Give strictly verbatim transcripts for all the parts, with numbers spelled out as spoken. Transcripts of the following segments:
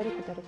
خبرې کوي.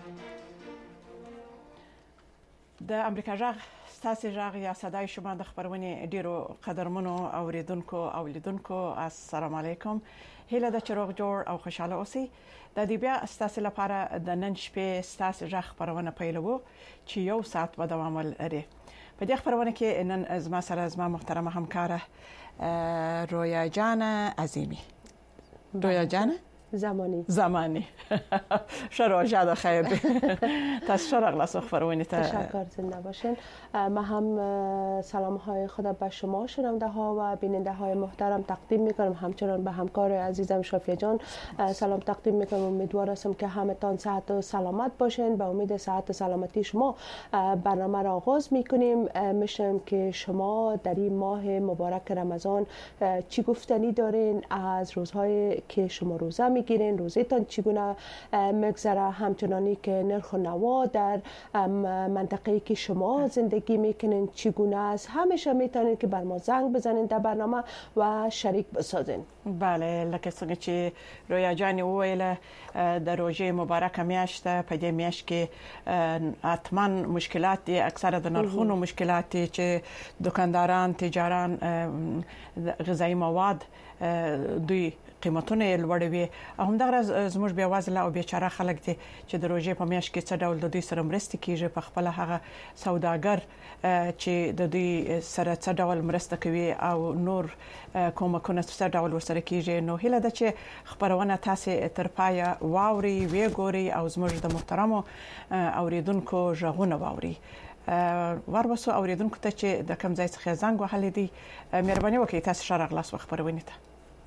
د امریکا جغ ستاسو جغ یا صداي شما د خبرونه ډیرو قدرمنو اوریدونکو او لیدونکو السلام علیکم. هیله د چروغ جوړ او خوشاله اوسئ. د دې بیا ستاسو لپاره د نن شپې ستاسو جغ خبرونه پیلوو چې یو ساعت به دوام لري. په دې خبرونه کې نن زما سره زما محترمه همکاره رویا جان عظیمی. رویا جان زمانی زمانی شروع شد خیر تشکر از خبرونی تشکر زنده باشین. ما هم سلام های خود به شما شنونده ها و بیننده های محترم تقدیم میکنم، همچنان به همکار عزیزم شافیه جان سلام تقدیم میکنم. امیدوار هستم که همتان صحت و سلامت باشین. به امید صحت و سلامتی شما برنامه را آغاز میکنیم. میشنم که شما در این ماه مبارک رمضان چی گفتنی دارین، از روزهای که شما روزه میگیرین، روزتان چگونه میگذره، همچنانی که نرخ و نوا در منطقه‌ای که شما زندگی میکنین چگونه است. همیشه میتونین که بر ما زنگ بزنین در برنامه و شریک بسازین. بله، لکه څنګه چې رویا جان وویل د روزه مبارکه میاشت په دې میاشت کې اتمن مشکلات دي، اکثره د نرخونو مشکلات دي چې دکانداران، تجاران غذایی مواد دوی قیمتونه لوړوي. هم دغه زموږ بیا وازله او بیچاره خلک دي چې د روزې په میاشت کې څه ډول د دوی سره مرسته کیږي، په خپل هغه سوداګر چې د دوی سره څه ډول مرسته کوي او نور کومکونه څه ډول ورسره کیږي. نو هیله ده چې خبرونه تاسو تر پایه واوري، وی ګوري او زموږ د محترمو اوریدونکو ژغونه واوري. وربسو اوریدونکو ته چې د کوم ځای څخه زنګ وهلی دي مهرباني وکړئ تاسو شرغ لاس خبرونه ته.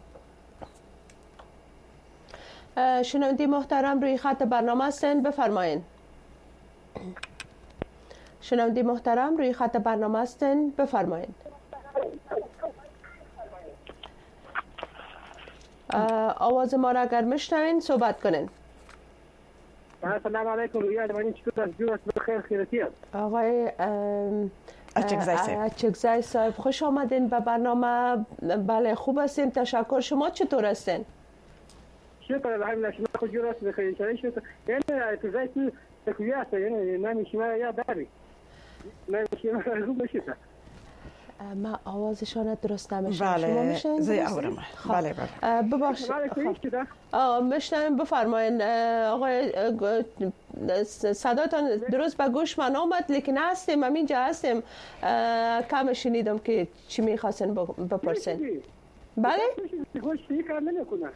شنونده محترم روی خط برنامه هستین، بفرمایین. شنونده محترم روی خط برنامه هستین، بفرمایین. آواز ما را اگر میشنوین صحبت کنین. السلام علیکم. رویا جان چطور هستید؟ بخیر خیرتی است. آقای اچکزای صاحب خوش آمدین به برنامه. بله خوب هستیم، تشکر. شما چطور هستین؟ شكرا الحمد شما خجورات بخير ان شاء الله. يعني تزايد تكويات يعني ما مش ما يا داري ما مش ما روب شتا. ما آوازشان درست نمیشه. بله. شما میشنوید؟ زی اورم. بله بله. ببخشید. آه میشنویم، بفرمایید. آقای صداتون درست به گوش من آمد، لیکن هستیم همینجا هستیم. کم شنیدم که چی میخواستین بپرسین. بله؟ گوش کار نمیکنه.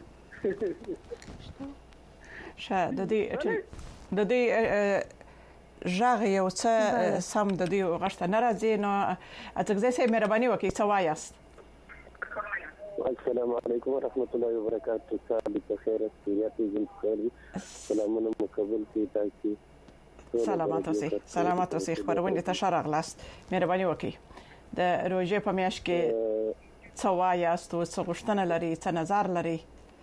شه د دې د دې ژغ یو څه سم د دې غشت ناراضي. نو اته ځای مهرباني وکړئ څه وایاست. السلام علیکم ورحمۃ اللہ وبرکاتہ. صاحب بخیر خیریت زم خیر سلامونه مقبول کی تاسو. سلامات اوسئ. سلامات اوسئ. خبرونه ته شرغ لاست مهرباني وکړئ. د روزه په میاشت کې څه وایاست او څه غوښتنه لري، څه نظر لري؟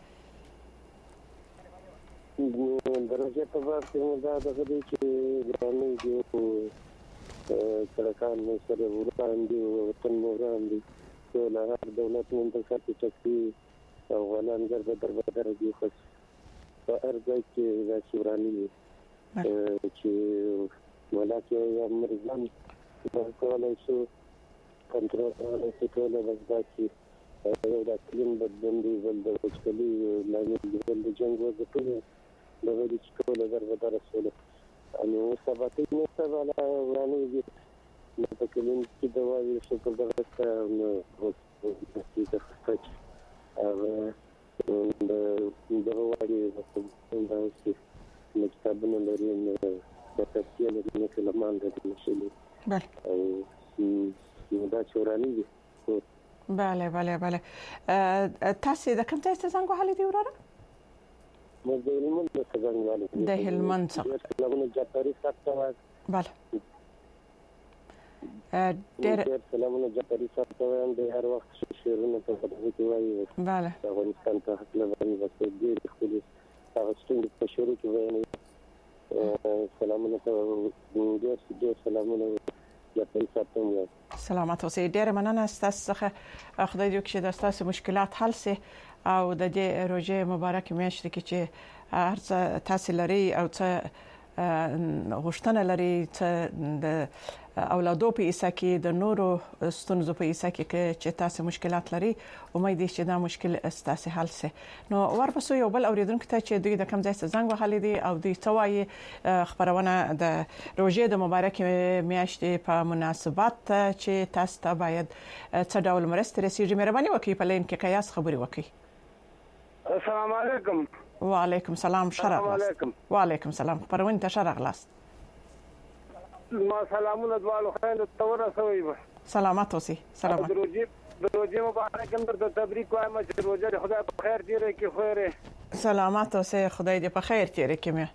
درجه په وخت کې موږ دا د دې چې ګرامي دی او سرکان مو سره وړاندې او وطن مو وړاندې ټول هغه دولت منتخب چې افغانان ګرځي دربدر دي خو په ارګای کې د شوراني چې ولکه یا مرزان کولای شو کنټرول کولای شي ټول وځي یو د کلین بدلون دی ول د وچکلي لامل د جنگ وګټلو د وړي چې ټول دربدر رسول انو سباتي نه سواله ورانه دي نو په کلین کې د وایي چې په دغه څه نو د دې څه او د دغه وایي چې دا چې مکتبونه لري نو د تفصیل لري کلمان د مشلي بله نو دا چوراني دي. بله بله بله. تاسو د کوم ځای څخه زنګ وهلی دی وراره؟ مو د هلمند څخه زنګ وهلی دی. د هلمند څخه. لغونه جعفري صاحب. بله. ډېر سلامونه جعفري صاحب ته د هر وخت شعرونه په خبرو کې وایي. بله. افغانستان ته خپل باندې وسه ډېر خپل هغه څنګه په شروع کې وایي. سلامونه ته ډېر ډېر سلامونه جعفري صاحب ته. سلامت اوسئ. ډېر مننه ستاسو څخه. خدای دې وکړي چې د تاسو مشکلات حل شي او د دې روزه مبارک میاشت کې چې هر څه تاسو لري او څه غوښتنه لري چې د اولادو په ایسه کې د نورو ستونزو په ایسه کې چې تاسو مشکلات لري امید چې دا مشکل تاسو حل شي. نو ورپسې یو بل اوریدونکو ته چې دوی د کوم ځای څخه زنګ وهلي دي او دوی څه وایي خبرونه د روزه د مبارک میاشتې په مناسبت چې تاسو ته باید څه ډول مرسته رسیږي مهرباني وکړئ په لین کې قیاس خبري وکړئ. السلام علیکم. وعلیکم السلام شرف. وعلیکم السلام خبرونه ته شرف لاس. ما سلامونه دوالو خیر تور سوي. سلامات اوسئ. سلامات. روزي روزي مبارک هم در تبریک وایم چې روزه خدای په خیر تیرې کې خوره. سلامات اوسئ خدای دې په خیر تیرې کې مې.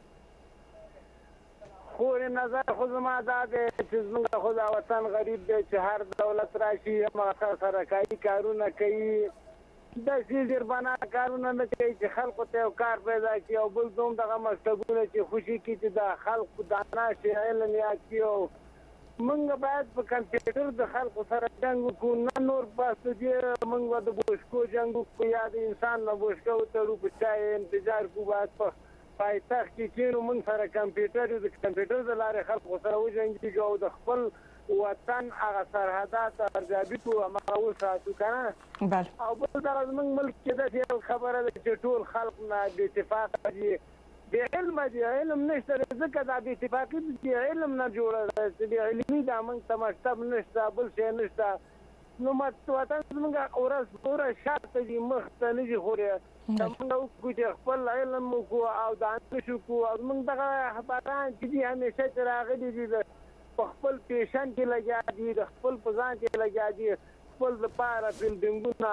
خو نظر خو زما دا دی چې زموږ خدای وطن غریب دی چې هر دولت راشي ما سره کوي کارونه کوي د سیزر بنا کارونه نه کوي چې خلکو ته کار پیدا کړي او بل دوم دغه مستقبل چې خوشي کړي چې د خلکو دانا شي علم یا کیو موږ باید په کمپیوټر د خلکو سره جنگ وکړو نه نور بس دې موږ د بوشکو جنگ وکړو یا د انسان نه بوشکو ترو په چای انتظار کو باید په پایتخت کې چې موږ سره کمپیوټر د کمپیوټر د لارې خلکو سره وجنګي او د خپل وطن هغه سرحدات ارزیابي کو هغه وساتو کنه. بله. او بل دا زموږ ملک کې د خبره ده چې ټول خلک نه د اتفاق دي د علم دي علم نشته ځکه دا د اتفاق دي علم نه جوړه دي علمي دا موږ ته مکتب نشته بل شي نشته نو مت وطن زموږ اورس پورا شرط دي مخ ته نه دي خوره موږ کو خپل علم کو او دا نشو کو او موږ دغه خبران چې دي همیشه راغلي دي خپل پیشن کې لګیا دي د خپل پزان کې لګیا دي خپل لپاره بلډینګونه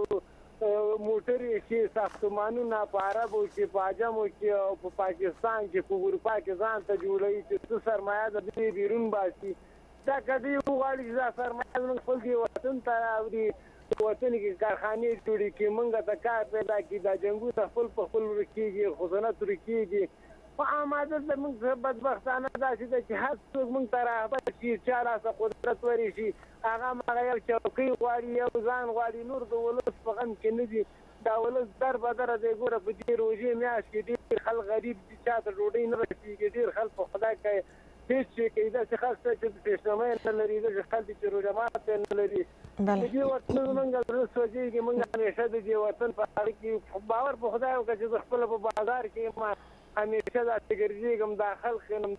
او موټرې چې ساختمانونه په عربو کې په عجمو کې او په پاکستان کې په اروپا کې ځان ته جوړوي چې سرمایه د دې بیرون باسي دا کدی وغواړي چې سرمایه موږ خپل دی وطن ته راوړي وطن کې کارخانې جوړې کې موږ ته کار پیدا کړي دا جنګونه خپل په خپل ورکیږي خزانه ترکیږي په اماده د موږ بدبختانه داسې ده چې هر څوک موږ ته رهبر شي چا راسه قدرت وري شي هغه هغه یو چوکۍ غواړي یو ځان غواړي نور د ولس په غم کې نه دي دا ولس در بدره دی ګوره په دې روژې میاشت کې ډېر خلک غریب دي چا ته ډوډۍ نه رسېږي ډېر خلک په خدای کوي هېڅ شي کوي داسې خلک شته چې پیشنامه نه لري داسې خلک دي چې روژه ماته نه لري د دې وطن زموږ زړه سوځېږي موږ همیشه د دې وطن په هغه کې باور په خدای وکړه چې زه خپله په بازار کې ما همیشه دا ګرځېږم دا خلک یم.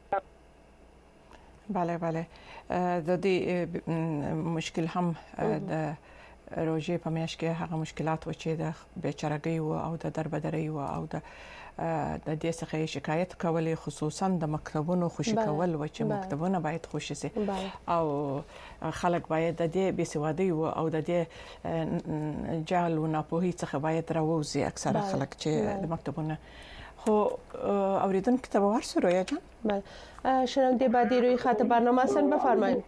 بله بله د دې مشکل هم د روژې په میاشت کې هغه مشکلات و چې د بیچارهګۍ و او د دربدرۍ و او د د دې څخه شکایت کولې خصوصا د مکتبونو خوشي کول و چې مکتبونه باید خوشي شي او خلک باید د دې بېسوادۍ و او د دې جهل و ناپوهۍ څخه باید راووځي اکثره خلک چې د مکتبونه خو اوریدونکو ته ورسو رویا جان. بله شنونده بعدی روی خط برنامه هستن بفرمایید.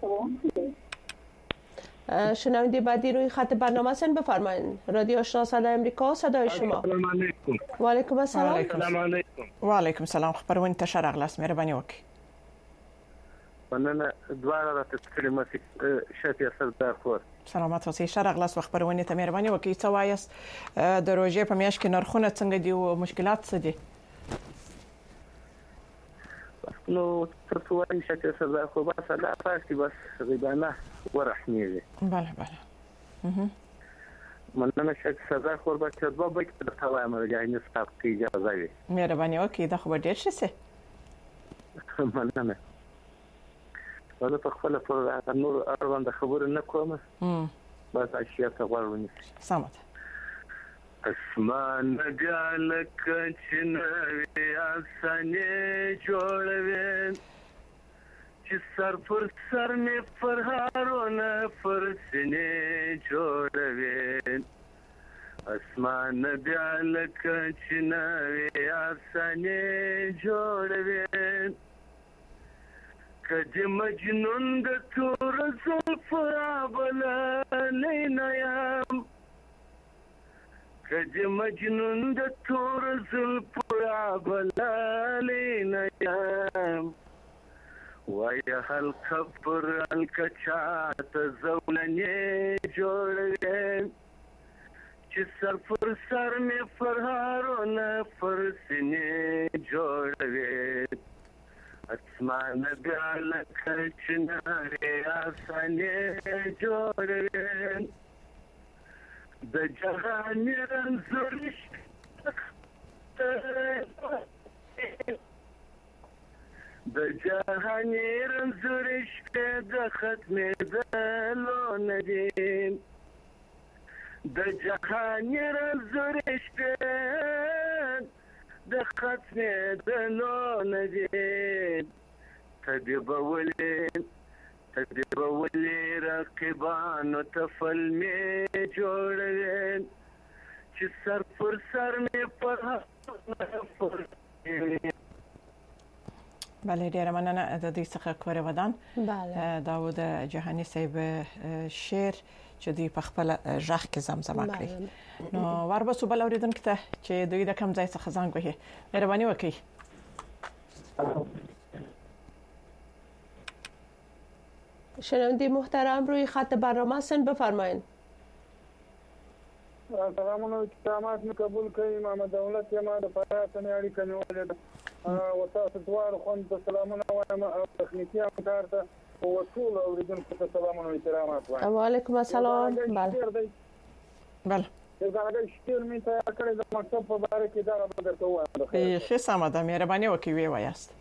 شنونده بعدی روی خط برنامه هستن بفرمایید. رادیو آشنا صدای امریکا صدای شما. السلام علیکم. و علیکم السلام. السلام علیکم. و علیکم السلام خبرونه تشر اغلاس مهرباني وکړئ. مننه دواره راته کلمه شفیع سردار خور. سلامات اوسئ شر اغلاس خبرونه ته مهرباني وکړئ. څه وایاست د روژې په میاشت کې نرخونه څنګه دي او مشکلات څه دي؟ نو تر څو وایي شفیع سردار خور بس لا فاشتي بس غیبانه ورحمیږي. بله بله. مننه شفیع سردار خور بس چې دوه بکې د توایم راځي نسخه کې اجازه وي. مهرباني وکړئ دا خو به ډېر ښه شي. مننه. زه په خپل پر نور اړوند خبرې نه کوم. بس اشیاء ته غوږ ونیسئ. سمه ده. اسمان بیا لکه چې نوې افسانې جوړوي چې سر پر سر مې فرهارونه پر سینې جوړوي اسمان بیا لکه چې نوې افسانې جوړوي کدی مجنون د تور زلفو رابللی نه یم کدی مجنون د تور زلفو رابللی نه یم وایه هلکه پر هلکه چاته زولنې جوړوي چې سر پر سر مې فرهارونه پر سینې جوړوي اسمان بیا لکه چنارې آسانې جوړوي د جهاني رنځور د جهاني رنځور شپې د ختمېدلو نه دي د جهاني رنځور شپې د ختمېدلو نه دي ته دې به ولې ته دې به ولې رقیبانو ته فلمې جوړوي چې سر پر سر مې پر بله ډیره مننه د دې څخه کوره ودان بله داوود جهانی صاحب شعر چې دوی په خپل ژغ کې زمزمه کړی نو وربسو بل اوریدونکو ته چې دوی د کم ځای څخه زنګ وهي مهرباني وکړئ شنونده محترم روی خط برنامه هستن بفرمایید سلام علیکم تمام می قبول کړئ محمد دولت یم د پاتنې اړیکه نیولې ده او تاسو دوار خوند سلامونه وایم او تخنیکی همکار ته او ټول اوریدونکو ته سلامونه او احترامات وایم و علیکم السلام بله بله دا د شکل می ته کړی د مکتب په اړه کې دا به درته وایم ښه سم ده مهرباني وکړئ وی وایاست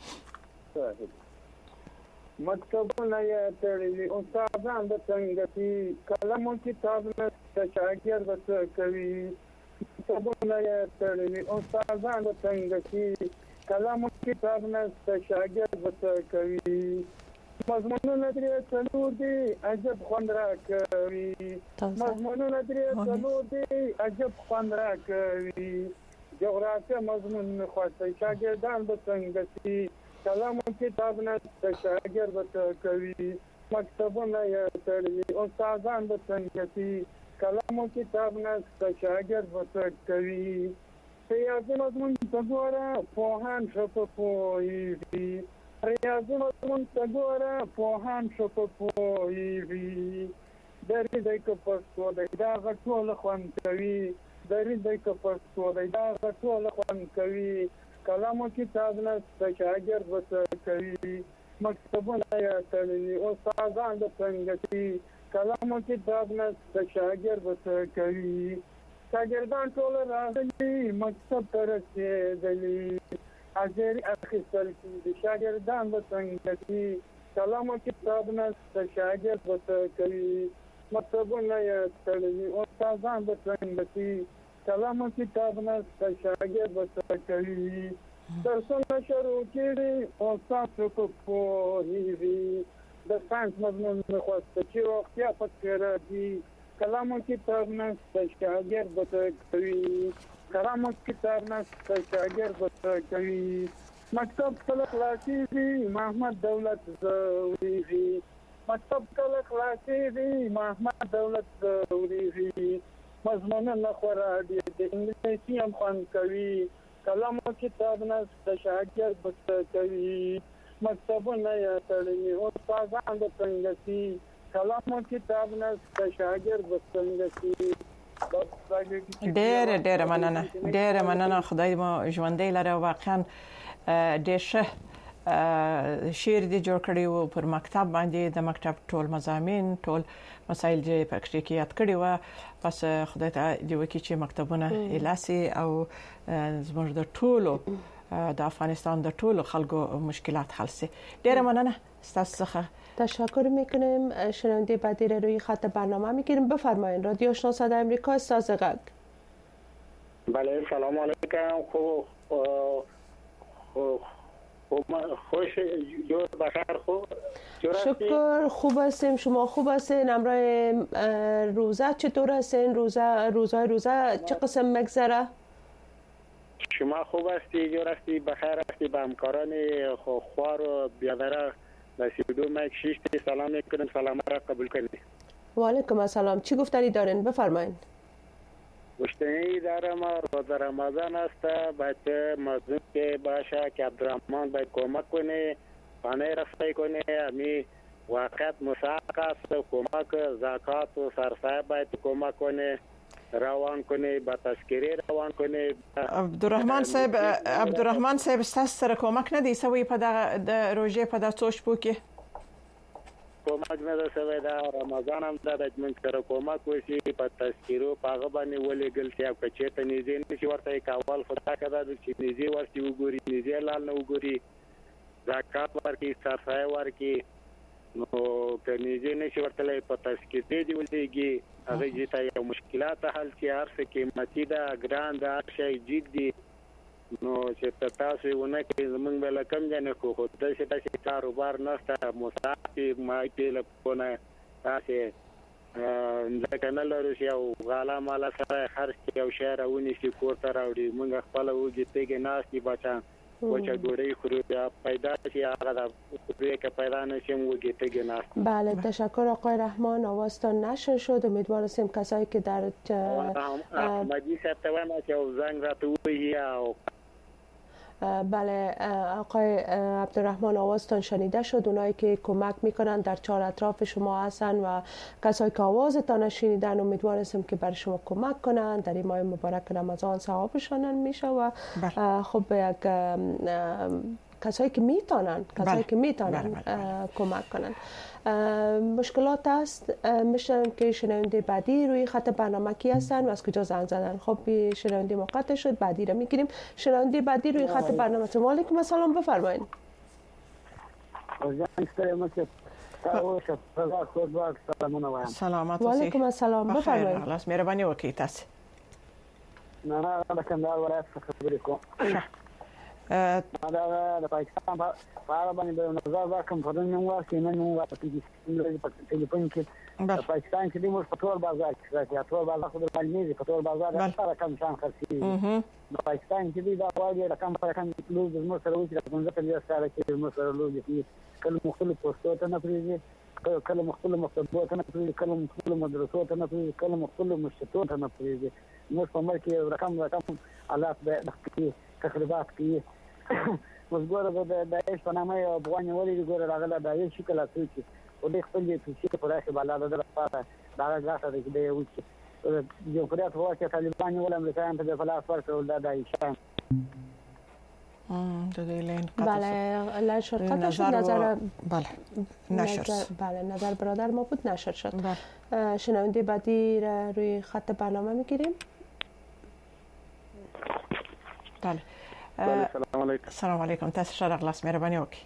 مکتبونه یې تړلي استادان د څنګه چې قلم او کتاب نه شاګرد څه کوي مکتبونه یې تړلي استادان د څنګه چې قلم او کتاب نه شاګرد څه کوي مضمونونه درې څلور دي عجب خوند راکوي مضمونونه درې څلور دي عجب خوند راکوي جغرافیه مضمون خوښي شاګردان د څنګه چې کلام او کتاب نه شاګرد څه کوي مکتبونه یې تړلي استادان د څنګه چې کلام او کتاب نه شاګرد څه کوي ریاضي مضمون ته ګوره پوهان ښه په پوهېږي ریاضي مضمون ته ګوره پوهان ښه په پوهېږي درې دی که پښتو دی دا هغه ټوله خوند کوي درې دی که پښتو دی دا هغه ټوله خوند کوي کلام او کتاب نه شاګرد څه کوي مکتبونه یې تړلي استادان د څنګه چې کلام او کتاب نه شاګرد څه کوي شاګردان ټول راغلي مکتب ته رسېدلي حاضري اخیستل کېږي شاګردان د څنګه چې کلام او کتاب نه شاګرد څه کوي مکتبونه یې تړلي استادان د څنګه چې کلام او کتاب نه شاګرد څه کوي درسونه شروع کړي او تاسو په پوهېږئ د ساینس مضمون مې خوښ چې روغتیا پکې راځي کلام او کتاب نه شاګرد څه کوي کلام او کتاب نه شاګرد څه کوي مکتب کله خلاصېږي محمد دولت ضروري مکتب کله خلاصېږي محمد دولت ضروري مضمونونه خورا ډېر د انګلیسي هم خوند کوي کلام او کتاب نه شاګرد څه کوي مکتبونه یې تړلي استادان د څنګه چې کلام او کتاب نه شاګرد څنګه چې ډېر ډېر مننه ډېر مننه خدای مو ژوندۍ لره واقعا ډېر ښه شعر دی جوړ کړی و پر مکتب باندې د مکتب ټول مضامین ټول مسایل چې په کې یاد کړی و پس خدای ته دی وکي چې مکتبونه الاسي او زموږ د ټولو د افغانستان د ټولو خلکو مشکلات حل سي ډېر مننه تاسو څخه تشکر میکنیم. شنونده بعدی را روی خط برنامه میگیریم. بفرمایید. رادیو آشنا صدای آمریکا استاد غگ. بله سلام علیکم. خوب خوش جور بخیر خوب شکر خوب هستیم. شما خوب هستین؟ امروز روزه چطور هستین؟ روزه روزهای روزه چه قسم مگذره؟ شما خوب هستی؟ جور هستی؟ بخیر هستی؟ به همکاران خوار و بیادره نصیبدو ما شیشتی سلام میکنم. سلام را قبول کنید. و علیکم السلام. چی گفتنی دارین؟ بفرمایید. گفتنی دارم روز رمضان است، باید مظلوم که باشه که عبدالرحمن باید کمک کنه، پانه رسای کنه. امی وقت مساق است، کمک زکات و سرسای باید کمک کنه. روان کنه، با تذکره روان کنه. عبدالرحمن صاحب عبدالرحمن صاحب ستاسو سره کومک نه دی سوی په د روژې په د څو شپو کې؟ کومک نه ده سوی، دا رمضان هم دا د من سره کومک وشي په تذکرو په هغه باندې ولېږل شي، او که چېرته نږدې نه شي ورته کول، خو دا که دا چې نږدې ورشي وګوري، نږدې لال نه وګوري، زکات ورکړي، سرسایه ورکړي، نو که نږدې نه شي ورته په تذکرې دې ولېږي، هغه چې ته یو مشکلات حل شي، هر څه قیمتي ده، ګران ده، هر شی جګ دي، نو چې تاسو ونه کې زمونږ به له کم ځای خو خو داسې داسې کاروبار نشته، مسافر مایتې له پونه تاسې ځکه نه لرو چې یو غاله ماله سره خرڅ کړي او شی راونیسي کور ته راوړي، موږ خپله وږي تږي ناست دي بچیان، وچه ډوډۍ خورو، بیا پیدا شي هغه د خوري که پیدا نشي وږي تږي ناست. بله تشکر آقای رحمان، آوازتان نشر شد. امیدوار هستیم کسایی که در احمدی صاحب ته وایم چې یو زنگ راته ووهي او بله آقای عبدالرحمن آوازتان شنیده شد. اونایی که کمک میکنن در چهار اطراف شما هستن و کسایی که آوازتان شنیدن امیدوار هستم که برای شما کمک کنن در این ماه مبارک رمضان، ثوابشان میشه و خب یک کسایی که میتونن کسایی که میتونن کمک کنن. مشکلات است، میشنم که شنونده بعدی روی خط برنامه کی هستن و از کجا زنگ زدن. خب شنونده موقت شد، بعدی رو میگیریم. شنونده بعدی روی خط برنامه. السلام علیکم. سلام بفرمایید. سلامت و علیکم السلام بفرمایید. خلاص مهربانی وکړئ تاسو. نه نه د کندهار ولایت څخه خبرې کوم. دا د پاکستان په اړه باندې د نظر راکم په نن یو وخت نن یو وخت په ټلیفون کې د پاکستان کې د موږ په ټول بازار کې راځي، ټول بازار خو د مالي په ټول بازار سره کم شان خرڅي. د پاکستان کې دا وايي رقم پر رقم لوز د موږ سره وځي د پنځه پنځه سره کې موږ سره لوز دي، کله مختلف پوسټو ته نه پریږي، کله مختلف مکتبو ته نه پریږي، کله مختلف مدرسو ته نه پریږي، کله مختلف مشتو ته نه پریږي. موږ په ملک کې رقم رقم حالات به د تخریبات کې اوس ګوره د داعش په نامه یو افغان ولې ګوره راغله د یو شکل اصل چې او د خپل دې چې په راشه بالا د لپاره دا غاټه د دې یو چې یو کړه په واقع طالبان ول امریکایان په فلاس ورکول دا دایشان ام د دې لین بله نشر قطع شد. نظر بله نشر بله نظر برادر ما بود نشر شد. شنونده بعدی روی خط برنامه میگیریم. بله سلام علیکم. سلام علیکم. تاسو ښه راغلاست، مهرباني وکړئ.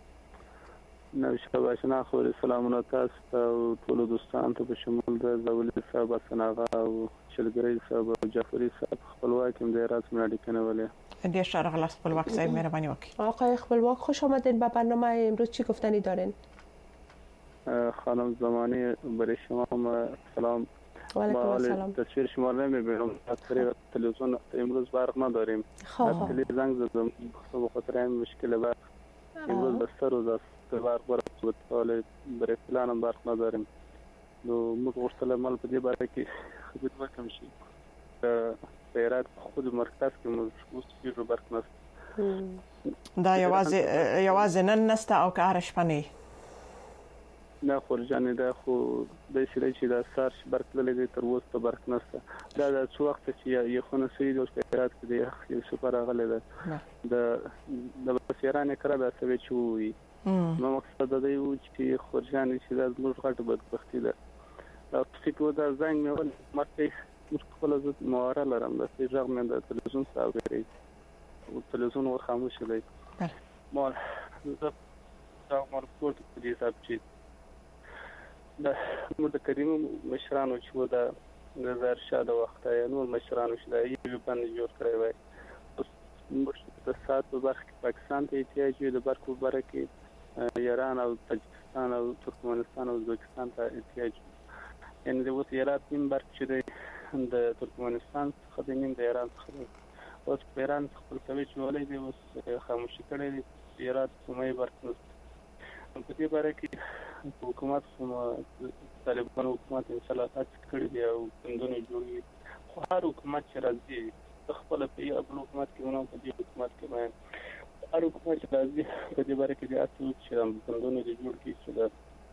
نو شپه اشنا خوري سلامونه تاسو ته ټول دوستان ته په شمول د زولي صاحب سناغه او شلګری صاحب او جعفری صاحب خپلواک هم د راز منډي کنه ولې ډیر ښه راغلاست خپلواک صاحب، مهرباني وکړئ. آقای خپلواک خوش آمدین به برنامه امروز. چی گفتنی دارین؟ خانم زمانی برای شما سلام. و علیکم السلام. تصویر شما رو نمیبینم، از طریق تلویزیون امروز برق نداریم. خواه خیلی زنگ زدم به خاطر این مشکل برق. امروز بسته روز است برق برق بود، حالا برای فلان هم برق نداریم. نو موږ غوښتل عمل په دې باره کې خبرې وکړم چې په هرات خود مرکز کې موږ اوس هیڅ برق نشته. دا یوازې یوازې نن نشته او که هره شپه نه نه خورجانې دا خو د شری چې د سار برق لګي تر اوسه ته برق نشته. دا د څو وخت چې یو خونه سوي د هرات کې د یو سپر غلې ده د د بسیرانه کړه د سوي چوي. نو مقصد دا دی چې خورجانې چې د موږ غټ بدبختی ده. او په دا زنګ مې ول مرته موږ خپل ځد مواره لرم د ځغ مې د تلویزیون ساوګری او تلویزیون ور خاموش دی. ما زه دا مرپورت په دې حساب چې د موږ کریم مشرانو چې و د نظر شاده وخت یا نور مشرانو چې د یو باندې جوړ کړی وای. موږ د سات په برخه کې پاکستان ته احتیاج د برق په برخه کې ایران او تاجکستان او ترکمنستان او ازبکستان ته احتیاج. یعنی د اوس هرات نیم برق چې د ترکمنستان څخه د نیم د ایران څخه اوس په ایران خپل کوي چې ولې دی اوس خاموشي کړی دی هرات کومه برق نشته. په دې باره کې حکومت طالبان حکومت ان شاء الله تاسو کړی دی او بندونه جوړوي. خو هر حکومت چې راځي خپل په یو بل حکومت کې ونه په دې حکومت کې باندې هر حکومت چې راځي په دې باره کې د تاسو چې بندونه جوړ کړي چې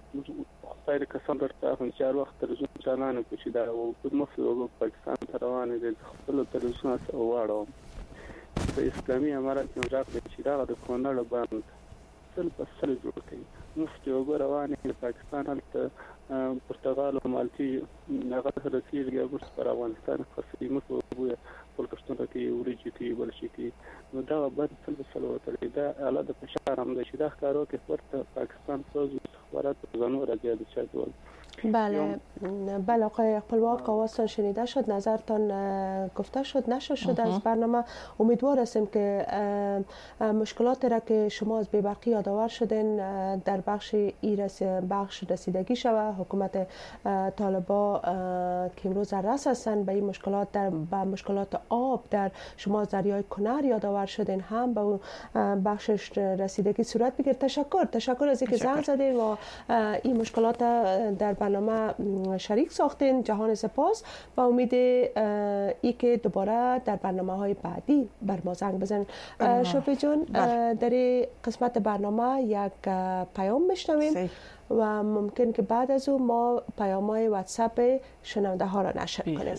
خیر کسان درته هم چې هر وخت تلویزیون چالانه کړي چې دا په مخکې پاکستان ته روانې دي خپل تلویزیون څخه واړوم په اسلامي امارات کې راغلي چې دا د کونړ باندې سل په سل جوړ کړي مفتي وګوره روانې پاکستان هلته پرتغال او مالټي هغه رسېږي ورس پر افغانستان خاصې مخ وګوره پلکشتونه کې وريجي کې بلشي کې نو دا باید سل په سل وتړي دا اعلی د فشار هم ده چې دا ښکارو کې ورته پاکستان سوز استخبارات زانو راځي د چادول بله بله آقای اقبالواق آوازتان شنیده شد نظرتان گفته شد نشر شد از برنامه امیدوار هستیم که مشکلات را که شما از بی‌برقی یادآور شدین در بخش ای رس بخش رسیدگی شود حکومت طالبا که امروز رس هستند به این مشکلات در به مشکلات آب در شما از دریای کنر یادآور شدین هم به بخش رسیدگی صورت بگیرد تشکر تشکر از اینکه زنگ زدین و این مشکلات در برنامه شریک ساختین جهان سپاس و امید ای که دوباره در برنامه های بعدی بر ما زنگ بزنید. شفیع جان در قسمت برنامه یک پیام میشنویم و ممکن که بعد از اون ما پیام های واتساپ شنونده ها را نشر کنیم.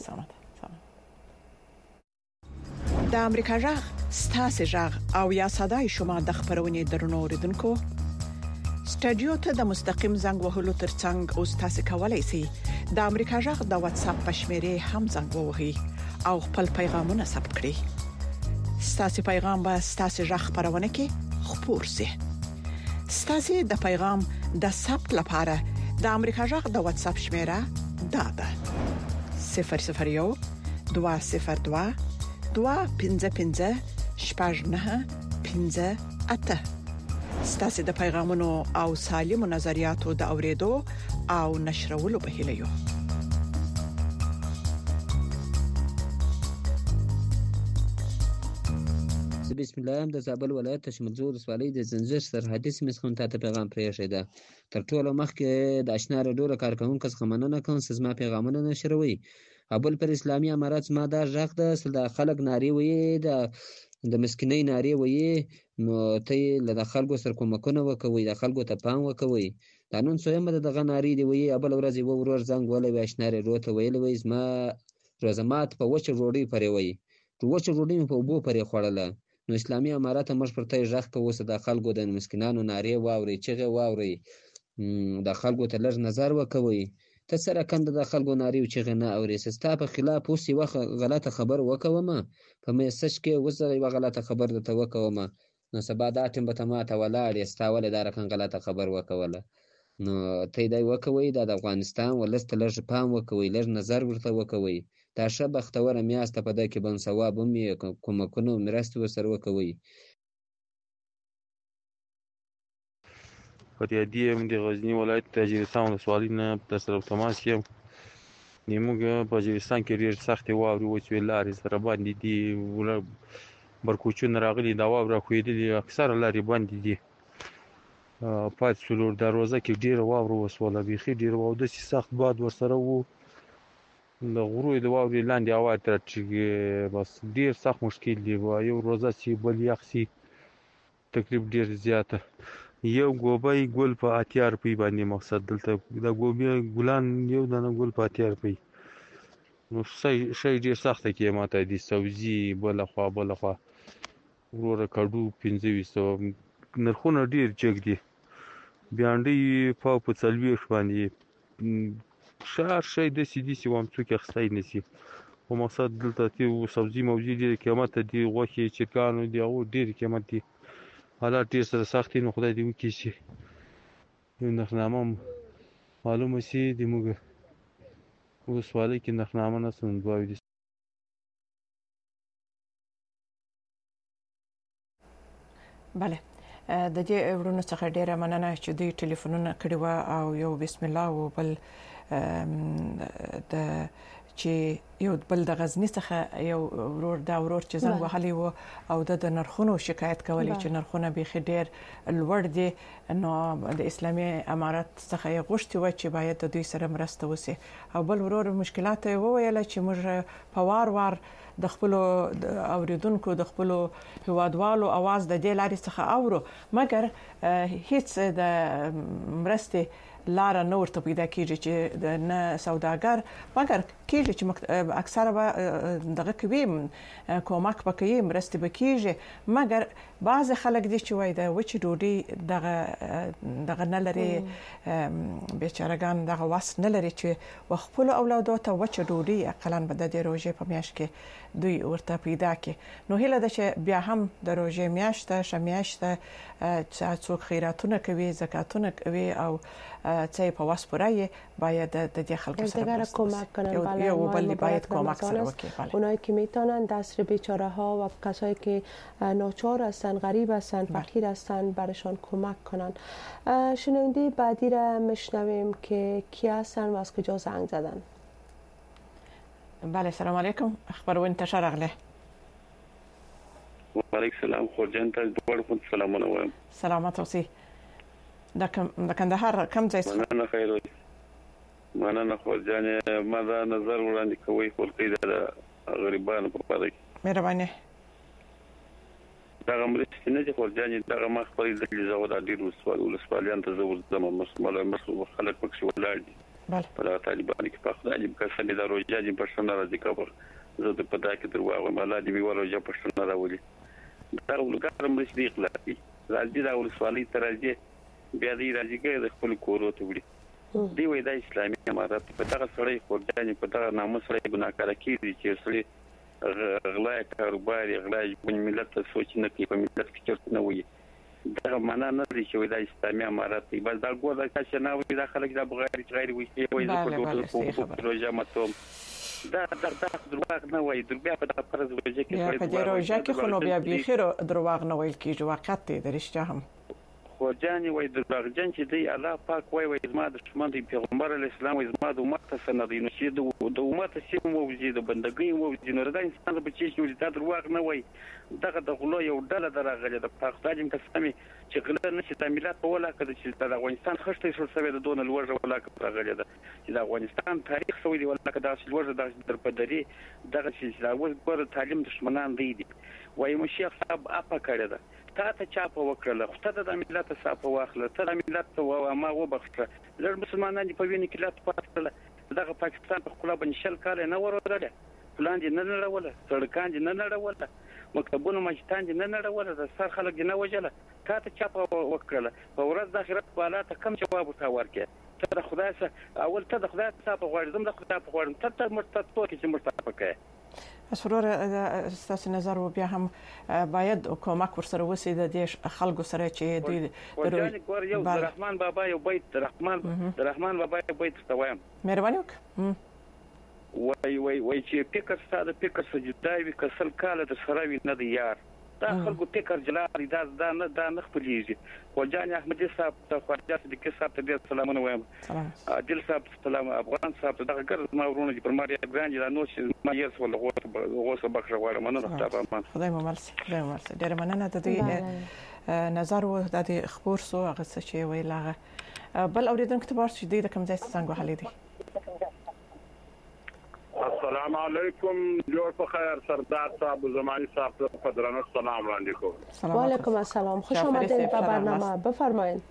د امریکا جغ ستاسو جغ او یا صداي شما د خبرونې درنو اوریدونکو سټډیو ته د مستقیم زنګ وهلو ترڅنګ او تاسو کولای شئ د امریکا جغ د واتس اپ پښمره هم زنګ ووهئ او خپل پیغامونه ثبت کړئ. ستاسو پیغام به ستاسو جغ خبرونه کې خپور شي. ستاسو د پیغام د ثبت لپاره د امریکا جغ د واتس اپ شمیره دا ده صفر صفر یو دوه صفر دوه دوه پنځه پنځه شپږ نه پنځه اته. ستاسو د پیغامونو او سالمو نظریاتو د اوریدو او نشرولو په هیله یو. بسم الله د زابل ولایت تشمزور ولسوالۍ د زنجیر سرحدي سیمې څخه ته پیغام پرېښی ده. تر ټولو مخکې د آشنا رادیو کارکونکو څخه مننه کوم چې زما پیغامونه نشروي. ابل پر اسلامي امارات زما دا ژغ ده چې د خلک نارې وي د د مسکینۍ نارې وي نو ته له خلکو سره کومکونه وکوي د خلکو ته پام وکوي. دا نن څو هم د دغه نارې دی وي ابل ورځ یو ورور زنګ ولې آشنا رادیو ته ویل وي زما روزمات په وچه روړی پرې وي په وچه روړی په اوبو پرې خوړله. نو اسلامي امارات موږ پر ته ژغ کوو چې د خلکو د مسکینانو نارې واوري چغې واوري د خلکو ته لږ نظر وکوي. ته سره کنده د خلکو نارې او چغې نه اوري ستا په خلاف اوس یوه غلطه خبر وکومه په میسج کې اوس یوه غلطه خبر درته وکومه نو سبا دا ټیم به ته ماته ولاړ یې ستا ولې دا رقم غلطه خبر وکوله. نو ته دا وکوئ دا د افغانستان ولس ته لږ پام وکوئ لږ نظر ورته وکوئ. دا ښه بختوره میاسته په ده کې بن ثواب هم یې کومکونه مرستې ورسره وکوئ. فریادي یم د غزني ولایت د اجرستان ولسوالۍ نه درسره په تماس یم. زموږ په اجرستان کې ډېر سختې واورې وچې لارې سره باندې دي برکوچونه راغلي دا واوره ښویېدلې اکثره لارې باندې دي. پاتې څلور دروازه کې ډېره واوره وسوله بیخي ډېره واوره داسې سخت باد ورسره و د غرو د واورې لاندې هوا ته راټیټېږي بس ډېر سخت مشکل دی. یو روزه چې بل یخ شي تکلیف ډېر زیاته. یو ګوبی ګل په اتیا روپۍ باندې مقصد دلته د ګوبی ګلان یو دانه ګل په اتیا روپۍ نو شی ډېر سخته قیمته دي. سبزي بله خوا بله خوا وروره کډو پنځه ویشت سوه نرخونه ډېر جګ دي. بانډۍ پاو په څلوېښت باندې هر شی داسې داسې وام څوک اخیستی نه شي خو مقصد دلته تېو سبزي موزي ډېرې قیمته دي. غوښې چرګانو د هغو ډېرې قیمت دي. حالات ډېر سره سخت دي نو خدای دې وکړي چې یو نرخنامه معلومه شي د موږ ولسوالۍ کې نرخنامه نشته نو دعا وي. بله د دې ورونو څخه ډیره مننه چې دوی ټلیفونونه کړي و او یو بسم الله او بل د چې یو بل د غزنی څخه یو ورور دا ورور چې زنګ وهلی و او د نرخونو شکایت کولی چې نرخونه بیخي ډیر لوړ دي. نو د اسلامي امارات څخه یې غوښتي و چې باید د دوی سره مرسته وشي او بل ورور مشکلات یې وویل چې موږ په وار وار د خپل اوریدونکو د خپل هوادوالو आवाज د دې لارې څخه اورو مګر هیڅ د مرستې لار نه ورته پیدا کیږي چې د نه سوداګر مګر کیږي چې اکثره به دغه کوي کومک پکې مرسته بکیږي مګر بعض خلک دي چې وای دا وچ ډوډۍ دغه دغه نه لري بیچارهګان دغه واس نه لري چې خپل اولادو ته وچ ډوډۍ اقلا به د روزې په میاشت کې دوی ورته پیدا کړي نو هله د چې بیا هم د روزې میاشت شمیاشت چې څوک خیراتونه کوي زکاتونه کوي او چې په واس پورای باید د دې خلکو سره کمک کنن بالا یا ولی باید کمک سره وکړي اونایی که میتونن دست بیچاره ها و کسایی که ناچار هستن غریب هستن فقیر هستن برشان کمک کنن. شنونده بعدی را میشنویم که کی هستن و از کجا زنگ زدن. بله سلام علیکم خبرونه تشر اغله و علیکم السلام خورجان ته دوړ خو سلامونه وایم سلامات اوسئ د کوم د کندهار کوم ځای څخه مننه خیر اوسئ مننه خورجان ما دا نظر وړاندې کوي خپل د غریبانو په اړه کې مهرباني دا مرستې نه دي خورجان دا ما خپل د لزاو د ډیر وسوال ولسوالیان ته زور زمو مسمله مسو خلک پکې ولر دي بله په طالبان کې په خدای دې کسان د روزه دي پښتون راځي کبر زه د پدا کې درواغه مالا دې وی ورو چې پښتون راولي دا ولګار مرستې اخلاقي راځي دا ولسوالۍ ترځي بیا دې راځي کې د خپل کورو ته وړي دی وای د اسلامي امارات په دغه سړی خورجان په دغه نامه سره ګناکار کیږي چې سړی غلا کاروبار غلا ملت ته سوچ نه کوي په ملت کې چرته نه وي دا معنا نه لري چې د اسلامي امارات دی بس دا ګور د کښ نه وي د خلک د بغیر غیر وي وي په پروژه ماتوم دا دا دا دروغ نه وای دربیا په دغه پرز وجه کې په دې روزه کې خو نو بیا بخیر دروغ نه ویل کیږي واقعیت دی درشته هم خورجان وای دروغجن چې دی الله پاک وای وای زما د شمن دی پیغمبر اسلام وای زما د امت سند نو چې د امت سیم موجود د بندګۍ موجود نو د انسان په چی چې دا دروغ نه وای دغه د غلو یو ډله درغله د پاکستان قسمي چې غل نه شي تعمیلات په ولا کده چې د افغانستان خشته شو سوي د دون لوړ ولا کړغله ده چې د افغانستان تاریخ سوي دی ولا کده چې لوړ د درپدري دغه چې دا اوس ګور تعلیم دشمنان دی دي وای مو شیخ صاحب اپا کړی ده تا ته چا په وکړه خو د ملت صاحب واخله ته د ملت او ما وبخښه لږ مسلمانان په وینې کې لات پاتله دغه پاکستان په خپل باندې شل کال نه ورولله پلان دې نه نړوله سړکان دې نه نړوله مکتبونه مجتان دې نه نړوله د سر خلک نه وجله تا ته چا په وکړه په ورځ د آخرت په حالات کم جواب ورته ورکړه ته د خدای سره اول ته د خدای صاحب غواړم زم د خدای په غواړم ته ته مرتد تو کې چې مرتد پکې اسرور ستاسو نظر و بیا هم باید کومک ورسره وسی د دې خلکو سره چې دوی د ګور یو رحمان بابا یو بیت رحمان رحمان بابا یو بیت توایم مهرباني وکړه وای وای وای چې فکر ستاسو فکر سجدای وی کسل کاله د سراوی نه دی یار دا خلکو فکر جلال دا دا نه دا نه خپلېږي خواجان احمدي صاحب ته خواجه صدیقي صاحب ته ډېر سلامونه وایم عادل صاحب سلام افغان صاحب ته دغه ګرځ ما ورونه چې پر ماریا ګران دا نو چې ما یې سول غوسه بخښه غواړم مننه تاسو خدای مو مرسي خدای مو مرسي ډېر مننه د دې نظر و د خبر سو هغه څه چې ویلاغه بل اوریدونکو ته ورسې د کوم ځای څنګه وحلې دي السلام علیکم جوړ په خیر سردار صاحب زمانی صاحب ته درنو سلام وړاندې کوم و علیکم السلام خوش آمدید به برنامه بفرمایید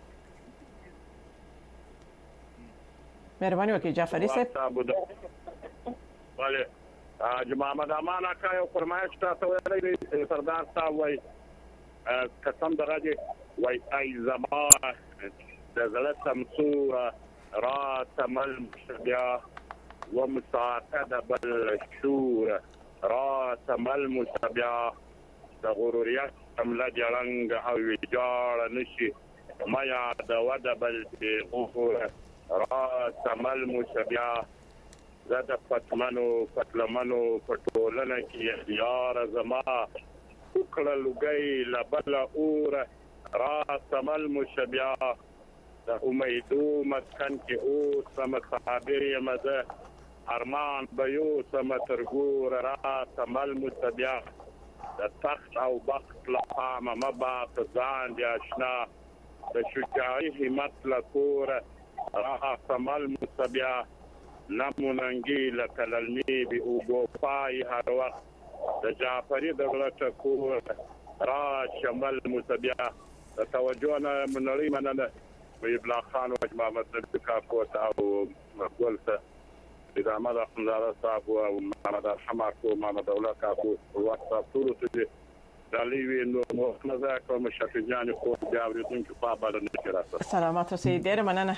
مهرباني وکړئ جعفری صاحب بله حاج محمد امان اکا یو فرمایش تاسو ویلي سردار صاحب وای قسم دغه دی وای ای زما د زړه سمسوره را تمل بیا ومساعدة بالشور راس المشبع د غروريات عمله جړنګ او ویجاړ نشي میا د وده بل غفور راس المشبع زاد فتمنو فتلمنو پټولنه کې یار زما وکړه لګي لبل اور راس المشبع د امیدو مسکن کې او سم صحابر یمزه ارمان بیو سم ترګور را تمل متبع د تخت او بخت لقام مبا ځان دی آشنا د شجاعي همت لکور را تمل متبع نموننګي لکللنی بي او ګوپای هر وخت د جعفری دغه ټکور را شمل متبع د توجه نه منړی مننه ابلا خان او محمد نبی کاکو او ګل ته د احمد اخندزاده صاحب او محمد حماکو محمد دولت کاکو واتساپ ټول ته دالي وینو نو نظر کوم شفیجان خو بیا ورته په بار نه کراته. سلامات اوسئ. ډیر مننه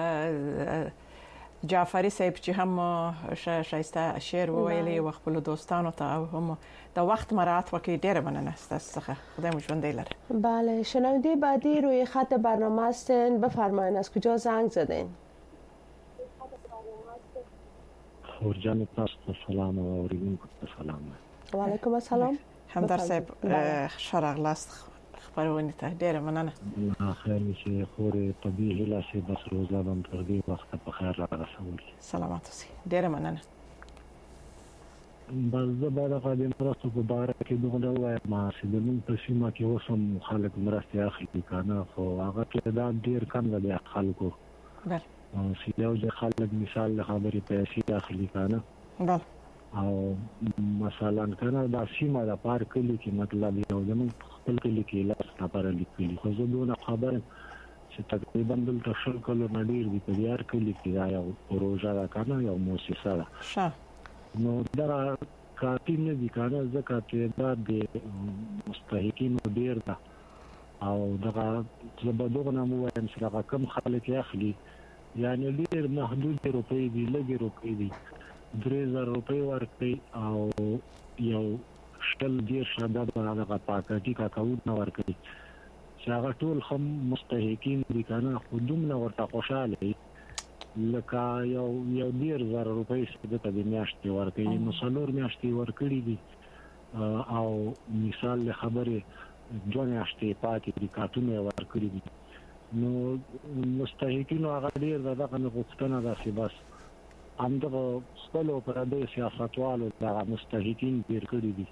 جعفری صاحب چې هم شایسته شعر وویلي او خپل دوستانو ته او هم د وخت مراعات وکړي. ډیر مننه ستاسو څخه. خدای مو ژوندی لره. بله شنونده بعدی روی خط برنامه هستین. بفرمایید از کجا زنگ زدین؟ خورجان تاسو سلام او اوریدونکو ته سلام. و علیکم السلام. همدار صاحب شرغلاست خبرونه ته ډیر مننه. خیر چې خوري طبيعي لاسه بس روزه بم تر دې وخت په خیر را رسول. سلامات اوسئ. ډیر مننه. بس زه به د خدای مرستو په باره کې دومره وایم چې د نن په سیمه کې اوسم خلک مرستې اخلي کنه خو هغه تعداد ډیر کم دی خلکو. بله. چې یو د خلک مثال خبرې پیسې اخلي کنه. بله. او مثلا کنه دا سیمه د پارک کلی کې مطلب یو زمون خپل کلی کې لاس نفر لیکلي خو زه دونه خبر چې تقریبا دلته شل کلو نه ډیر دي په یار کلی کې دا یو پروژه ده کنه یو مؤسسه ده. ښه. نو دا کافي نه دي کنه ځکه چې دا د مستحقینو ډیر ده او دغه زبدوغ نه مو وایم چې هغه کم خلک اخلي یعنی ډیر محدود روپۍ دي لږ روپۍ دي درې زره روپۍ ورکړي او یو شل ډیر شاده دغه پاکټي کاکاوت نه ورکړي چې هغه ټول هم مستحقین دي کنه خو دومره ورته خوشاله لکه یو یو ډیر زره روپۍ چې د دې میاشتې ورکړي نو څلور میاشتې ورکړي دي او مثال خبره دوه میاشتې پاتې دي کارتونه ورکړي دي نو مستحقین هغه ډیر دغه غوښتنه ده چې بس همدغه خپل پردې سیاستوالو دغه مستحقین ډیر کړي دي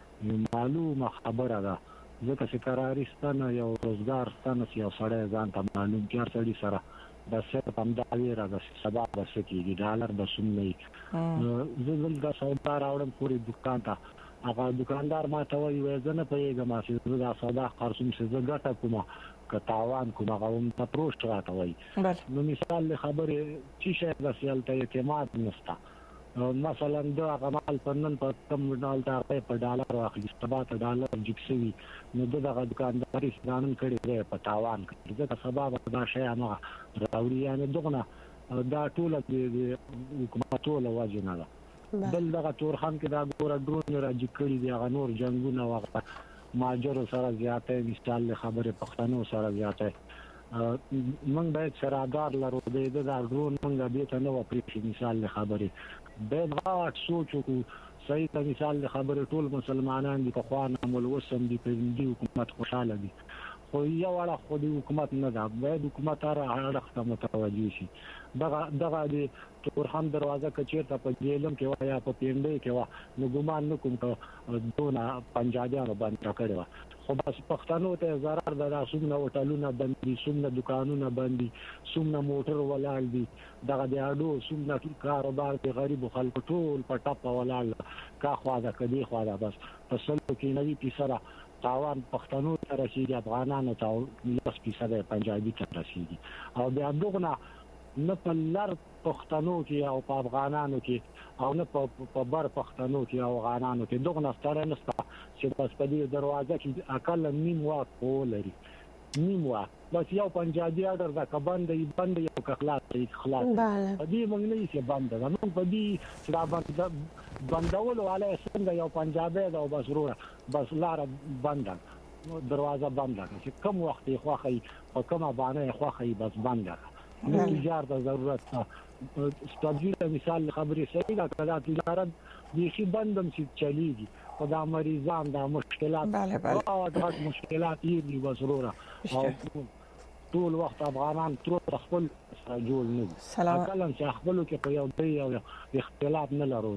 معلومه خبره ده ځکه چې قراریستانه یو روزګار ستانه یو سړی ځان ته معلوم کار سړي سره د صرف هم دا ویره ده چې سبا به څه کېږي ډالر به څومره وي زه دلته سودا راوړم پورې دوکان ته هغه دوکاندار ما ته وایي زه نه پوهېږم چې زه دا سودا خرڅوم چې زه ګټه کومه که تاوان کوم هغه هم ته پروشت راته وایي نو مثال خبرې چې شی داسې هلته اعتماد نشته مثلا د هغه مال په نن په کم ډال ته په ډالر واخلي سبا ته ډالر جګ شوي نو دغه دوکانداري ځانن کړي دی په تاوان کړي ځکه سبا به دا شی هغه راوړي یعنې دغه دا ټوله د حکومتوله وجه نه ده بل دغه تورخان کې دا ګوره ډرون راجګ کړي دي هغه نور جنګونه وغه ماجرو سره زیاته مثال خبره پښتنو سره زیاته موږ باید سرادار لرو د دې د ډرون موږ به ته نو پرې مثال خبره به غاټ سوچو صحیح ته مثال خبره ټول مسلمانان دي په خوانه ملوسم دي په دې حکومت خوشاله دي خو یو اړه خو د حکومت نه ده باید حکومت هر اړه ته متوجه شي دغه دغه د تورخم دروازه کچیرته په جیلم کې وای په پیندې کې وا نو ګمان نکوم ته دونه پنجابیانو باندې کړو خو بس پښتنو ته zarar د راسونه هوټلونه باندې سومنه دکانونه باندې سومنه موټر ولاړ دي دغه د اډو سومنه کاروبار د غریب خلکو ټول په ټاپه ولاړ کا خوا ده کدي خوا ده بس فصل کې نوی پیسره تاوان پښتنو ته رسیدي افغانانو ته لس پیسره پنجابي ته رسیدي او بیا دغه نه په لر پښتنو کې او په افغانانو کې او نه په بر پښتنو کې او افغانانو کې دغه نستاره نسته چې بس په دې دروازه کې اقل نیم واک ولري نیم واک بس یو پنجابي اډر دا کبند دی بند یو خلاص دی خلاص په دې موږ نه یې بند دا نو په دې چې دا بند بندول علی څنګه یو پنجابي دا بس وروره بس لار بند نو دروازه بند چې کوم وخت یې خوخی او کومه باندې خوخی بس بند نو تجارت ضرورت ستاسو مثال خبرې صحیح ده کله تجارت دي شي بندم چې چلیږي او دا مریضان دا مشکلات او دا مشکلات یې دی وسروره او ټول وخت افغانان تر خپل جوړ نه دي کله چې خپل کې په یو دی او اختلاف نه لرو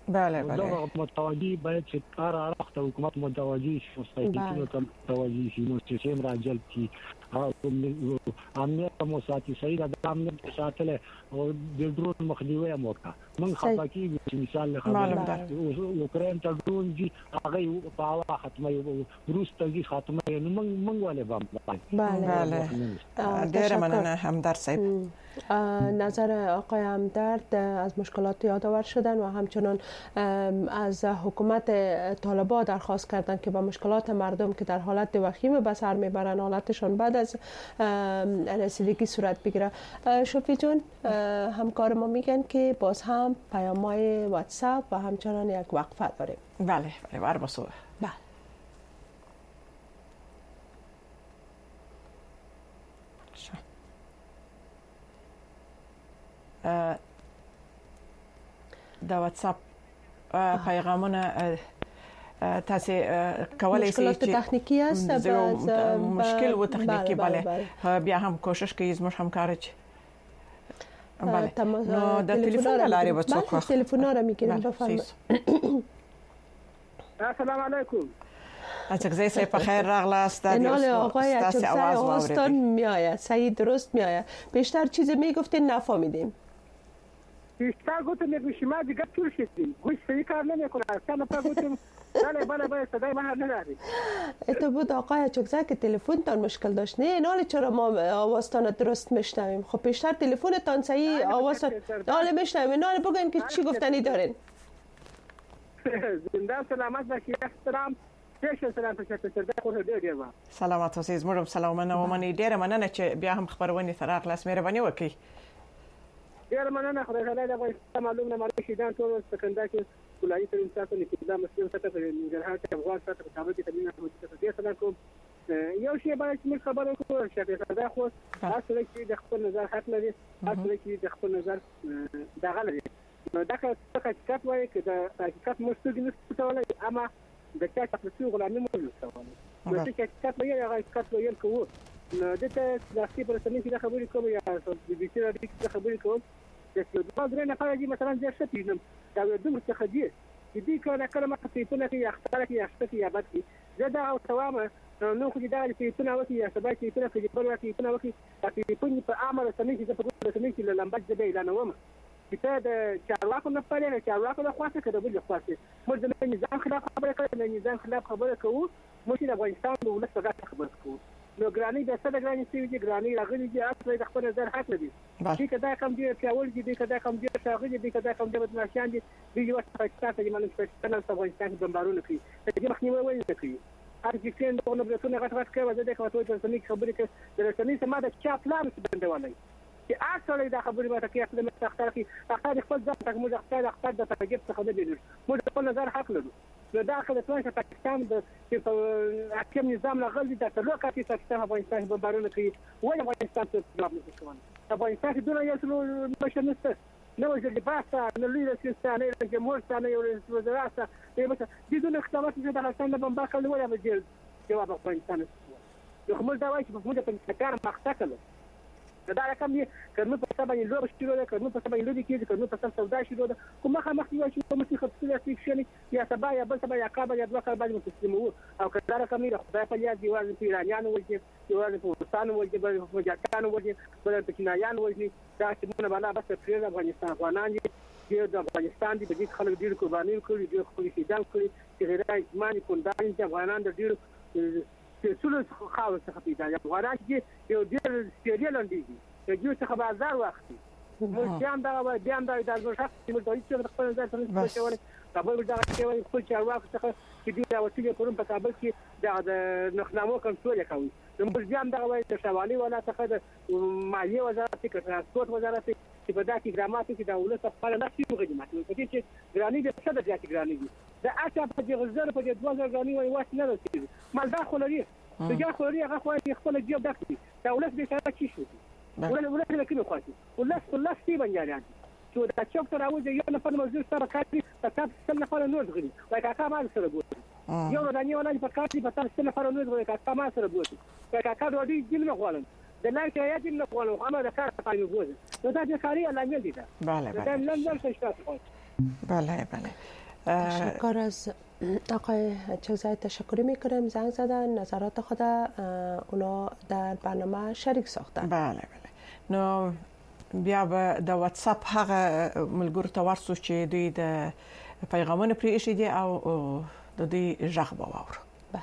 بله بله متوجي باید چې هر اړخ ته حکومت متوجي شي مستحقینو ته متوجي شي مؤسسې راجل کی او امنیت مو ساتي صحیح د امنیت ساتل او د ډرون مخنیوي موکا من خپاکی مثال خبره یوکرين ته ډرون دي هغه په هوا ختمه روس ته دي ختمه نو من من ولې بم بله ډیر مننه همدرد صاحب. نظر آقای همدرد از مشکلات یادآور شدن و همچنان از حکومت طالبان درخواست کردند که با مشکلات مردم که در حالت وخیم به سر میبرن حالتشان بعد از رسیدگی صورت بگیره. شفیع جون همکار ما میگن که باز هم پیام‌های واتساپ و همچنان یک وقفه داریم. بله بله بر بسو بله د واتساپ پیغامونه تاسو کولای شئ مشکلات تکنیکی است مشکل و تکنیکی بله بیا هم کوشش کوي زموږ همکار چې بله نو د تلیفون لارې به څوک بله تلیفون را میگیریم بفرمایید. السلام علیکم. اچکزی سه په خیر راغلاست. نال آقای اچکزی آواستان میآید سعید درست میآید. بیشتر چیز میگفتین نفهمیدیم. بیشتر گفتم یک شما دیگه طول شدیم گوش صحیح کار نمیکنه اصلا نپا گفتم بله بله بله صدای من نداری. تو بود آقای اچکزی که تلفنتان مشکل داشت نه نال چرا ما آواستان درست میشنویم. خب بیشتر تلفنتان صحیح آواز نال میشنویم نال بگین که چی گفتنی دارین. زنده سلامت باشی احترام. سلامات اوسئ. زموږ سلامونه ومنئ. ډیره مننه چې بیا هم خبرونه تر اخلاص مهرباني وکړئ. ډیره مننه. خدای خدای د افغانستان معلوم نه مالي شیدان ټول سکندر کې ولایت تر انسان کې دا مسلمان سره په ننګرهار کې افغان سره په کابل کې تمرین کوي چې څه کوم یو شی باندې چې خبرو کوو چې دا خو تاسو کې د خپل نظر حق لري تاسو کې د خپل نظر دغه لري نو دا که حقیقت وایي چې د حقیقت مستګ نه ستولای اما د چا تاسو غلامي مو ستولای نو چې حقیقت وایي هغه حقیقت وایي کوو نو دته د خپل رسمي کې خبرې کوم یا د بي سي راډیو کې خبرې کوم چې دا درې نه پاره دي مثلا ځکه چې پیژنم دا د دوه څخه دي چې دې کله کله ما په پونه کې اختیار کې اختیار کې یا بد کې زه دا او توامه نو خو دا چې پونه وکي یا سبا چې پونه کې په وکي پونه وکي چې پونه په عمل سمې چې په رسمي کې لمبج دې اعلان ومه چې د چارواکو نه پاره چارواکو د خاصه کده بل خاصه موږ د نظام خلاف خبره کوو د نظام خلاف خبره کوو موږ د افغانستان د ولس په خبره کوو نو ګرانی د څه د ګرانی سوي دي ګرانی راغلي دي اصلي د خپل نظر حق لري چې کدا کوم دي پیاول دي کدا کوم دي راغلي دي کدا کوم دي بدمعشان دي د یو څه څه چې مانو په څنګه د افغانستان بمبارونه کوي چې مخنیوي وایي کوي هر چې څنګه په نوبلتونه غټ غټ کوي زده کوي چې څنګه خبرې کوي د رسنۍ سم د چا پلان څه بندوالي چې اصلي د خبرې به تکي خپل مستخدر کی اخر خپل ځان ته موږ خپل خپل د ترګب څخه نه دی موږ خپل نظر حق لرو نو داخل افغانستان پاکستان د حکم نظام لغلی د تلوکه کې پاکستان افغانستان په بارونه کې وایي افغانستان څه جواب نه کوي افغانستان دونه یو څه مشنسته نو چې د باسا نو لیدل چې نه د جمهور ستانه یو وزارت دی مثلا د دونه اختلافات چې د افغانستان په بمبا کول ولا به جواب افغانستان نو موږ دا وایي چې موږ په کار مخته کړو دا رقم یې کړنو په سبا یې لوب شروع ده کړنو په سبا یې لوب کېږي کړنو په سبا سودا شروع ده کومه خامخ یو چې کوم څه خپل فکشن یا سبا یا بل سبا یا کابل یا دوه کابل متسلمو او کله رقم یې خدای په یاد دی وایي ایرانیان وایي یوازې په پاکستان وایي بل په پاکستان وایي بل په چینایان وایي دا چې موږ بالا بس په افغانستان افغانان دي د افغانستان دي د خلک ډیر قرباني کړي دي خپل شهیدان کړي چې غیر ایمانی کندان دي افغانان د ډیر څلور خاور څخه پیدا دي افغانان چې یو ډیر سیریل اندي یو څه بازار وختي موږ بیا دا بیا دا د ځوښت چې موږ د هیڅ خپل ځای ته نه شوړل کابل دا چې خپل چارواکو څخه چې دوی دا وسیله پرون په کابل کې د نخنامو کنټرول کوي نو موږ بیا دا وایي چې شوالي ولا څخه د مالیه وزارت کې ترانسپورت وزارت چې په داسې ګرامات کې دا ولس خپل نه شي خدمات په دې چې ګرانی د څه د ځاتي ګرانی دي دا اته په دې غزر په دې دوه ځل ګرانی وایي واس نه رسېږي مال دا خو لري دا خو لري هغه خو خپل جیب دکتي دا ولس به څه شي شي ولا ولا كذا كذا خاطي ولا ولا سيبا يعني شو ده شوف ترى عاوز يوم نفر موجود صار كاتي فتاب سنة فرا نود غني وكاكا ما صار بوتي يوم داني ولا فكاتي فتاب سنة فرا نود غني كاكا ما صار بوتي وكاكا دودي جيل نقولن ده لا كيا جيل نقولن وحنا ده كار قايم بوتي وده ده كاري على ميل ده بله بله ده لم يرسل شاف بله بله. تشکر از آقای چگزای، تشکر میکنم زنگ زدن، نظرات خود اونا در برنامه شریک ساختن. بله بله. نو بیا به د واتس اپ هغه ملګرو ته ورسو چې دوی د پیغامونه پرې ایښي دي او د دوی غږ به واورو.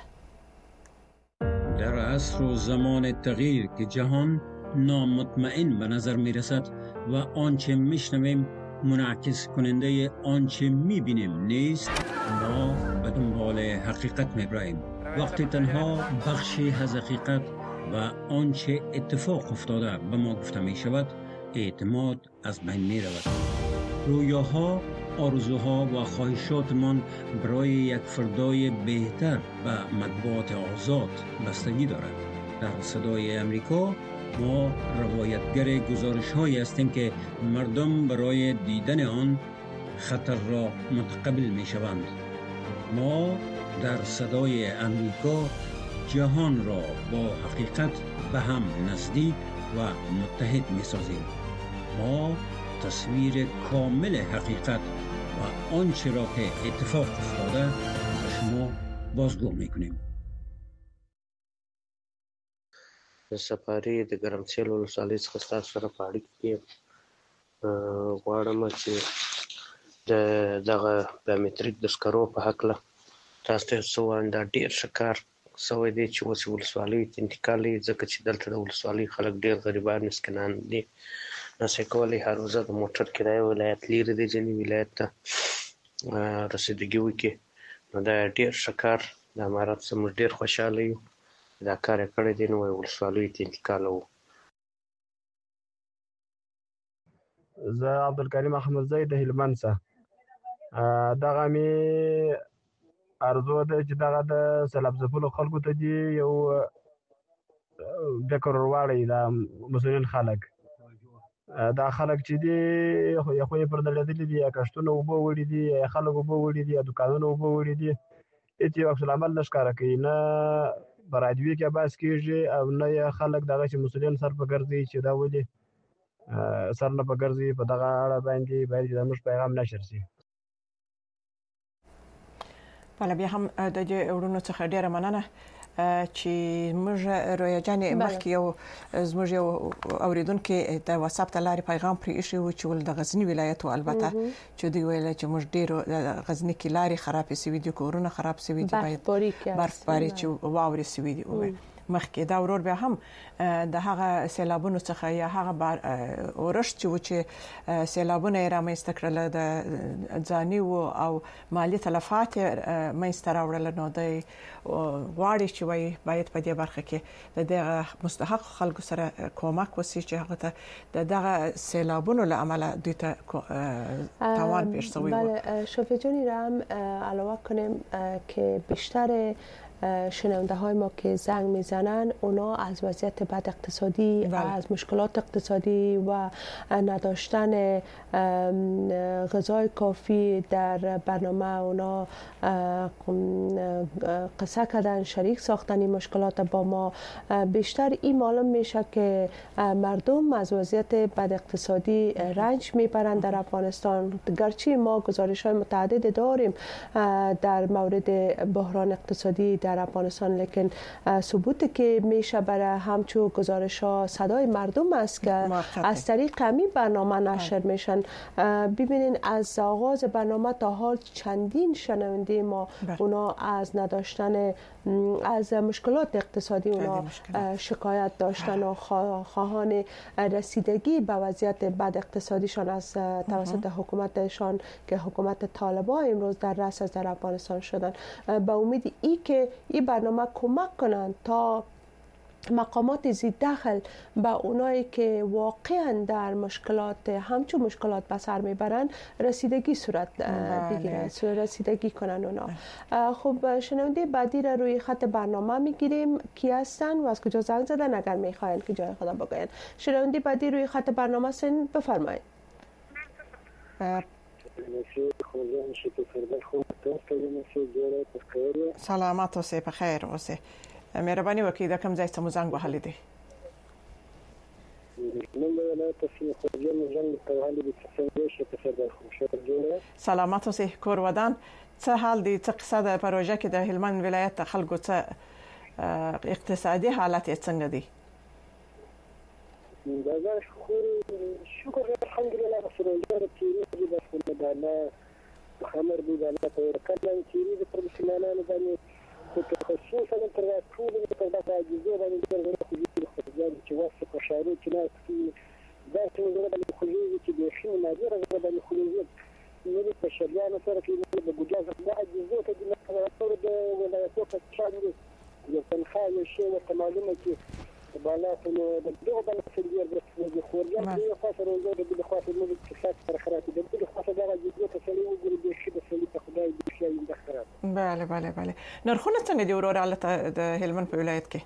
در عصر و زمان تغییر که جهان نامطمئن به نظر می رسد و آنچه می شنویم منعکس کننده آنچه می بینیم نیست، ما به دنبال حقیقت می براییم. وقتی تنها بخشی از حقیقت و آنچه اتفاق افتاده به ما گفته می شود، اعتماد از بین می رود. رویاها، آرزوها و خواهشاتمان برای یک فردای بهتر و مطبوعات آزاد بستگی دارد. در صدای امریکا ما روایتگر گزارش‌هایی هستیم که مردم برای دیدن آن خطر را متقبل می‌شوند. ما در صدای امریکا جهان را با حقیقت به هم نزدیک و متحد می‌سازیم. ما تصویر کامل حقیقت و آنچه را که اتفاق افتاده به شما بازگو می‌کنیم. د سفاري د ګرمسیل ولسوالۍ څخه ستاسو سره په اړیکه کې غواړم چې د دغه بایومتریک د سکرو په هکله تاسو ته څه ووایم. دا ډېر ښه کار سوی دی چې اوس ولسوالیو ته انتقال یې، ځکه چې دلته د ولسوالۍ خلک ډېر غریبان مسکینان دي، نشي کولی هر روزه د موټر کرایه ولایت لرې دی ځینې ولایت ته رسیدګي وکړي. نو دا ډېر ښه کار د امارت څخه موږ ډېر خوشحاله یو دا کار یې کړی دی. نو ولسوالیو ته انتقال وو. زه عبدالکریم احمدزی د هلمند څخه. دغه مې ارزو ده چې دغه د سیلاب ځپلو خلکو ته دي یو فکر ورواړی دا مسؤلین خلک. دا خلک چې دي یا خو یې پر دلېدلي دي، یا کښتونه اوبه وړي دي، یا خلک اوبه وړي دي، یا دوکانونه اوبه وړي دي. هېڅ یو عکس العمل نه ښکاره کوي، نه په رادیو کې بحث کېږي او نه یې خلک دغه چې مسؤلین سر په ګرځي چې دا ولې سر نه په ګرځي. په دغه اړه باندې باید چې زموږ پیغام نشر شي. بله، بیا هم د دې وروڼو څخه ډېره مننه چې موږ رویا جانې مخکې یو زموږ یو اوریدونکي د واتساپ ته لارې پیغام پرې ایښی و چې ول د غزني ولایت و، البته چې دوی ویل چې موږ ډېر غزني کې لارې خرابې سوي دي، کورونه خراب سوي دي، باید برفباري چې واورې سوي دي مخکې. دا ورور بیا هم د هغه سیلابونو څخه یا هغه اورښت چې و چې سیلابونه یې رامنځته کړل د ځاني او مالي تلفات منځته راوړل. نو دی غواړي چې وایي باید په دې برخه کې د دغه مستحق خلکو سره کومک وشي چې هغه ته د دغه سیلابونو له امله دوی ته تاوان پیښ شوی و. بله، شفیع جانی را هم علاوه کنیم که بیشتر شنونده های ما که زنگ میزنن اونا از وضعیت بد اقتصادی بله. از مشکلات اقتصادی و نداشتن غذای کافی در برنامه اونا قصه کردن، شریک ساختن این مشکلات با ما. بیشتر این معلوم میشه که مردم از وضعیت بد اقتصادی رنج میبرند در افغانستان، گرچه ما گزارش های متعدد داریم در مورد بحران اقتصادی در افغانستان، لیکن ثبوتی که میشه برای همچون گزارش ها صدای مردم است که از طریق همین برنامه نشر میشن. ببینین از آغاز برنامه تا حال چندین شنونده ما اونا از نداشتن از مشکلات اقتصادی اونا شکایت داشتن و خواهان رسیدگی به وضعیت بد اقتصادیشان از توسط حکومتشان که حکومت طالبان امروز در رأس از در افغانستان شدن. به امید ای که این برنامه کمک کنند تا مقامات زی دخل به اونایی که واقعا در مشکلات همچون مشکلات به سر میبرن رسیدگی صورت بگیره، رسیدگی کنن اونا. خب شنونده بعدی را روی خط برنامه میگیریم. کی هستن و از کجا زنگ زدن اگر میخواین که جای خدا بگوین؟ شنونده بعدی روی خط برنامه سن بفرمایید. سلامت اوسئ، په خیر اوسئ. مهرباني وکړئ د کوم ځای څخه مو زنګ وهلی دی؟ من ولایت سیمه خوجه جنگ توهل به څنګه شي تصدر خوشحال جوړه سلامات اوسئ کور ودان. څه حال دی؟ څه قصه ده پروژه کې د هلمند ولایت خلکو څه اقتصادي حالت یې څنګه دی؟ دا شکر الحمدلله رسول الله چې د خدای خبر دی دا په کله چې د پرمسلمانانو باندې خصوصا تر ټولو تر دا اجازه باندې درغلي خو چې واسه په شارو چې نه دا څه د خلوی چې د شنو نادر د خلوی نو په شریانو سره کې د ګجاز د اجازه ته د خبرو د ولایتو په شان یو تنخواه یو شی ورته معلومه چې بالات نو د دغه بل څه دی د خوريان په خاطر وزاره د خاطر نو د اقتصاد سره خراب دي د خاطر دا اجازه ته سړي وګوري د شي د سړي ته خدای دې شي د خراب. بله بله بله. نرخونه څنګه دي ورور حالت د هلمند په ولایت کې؟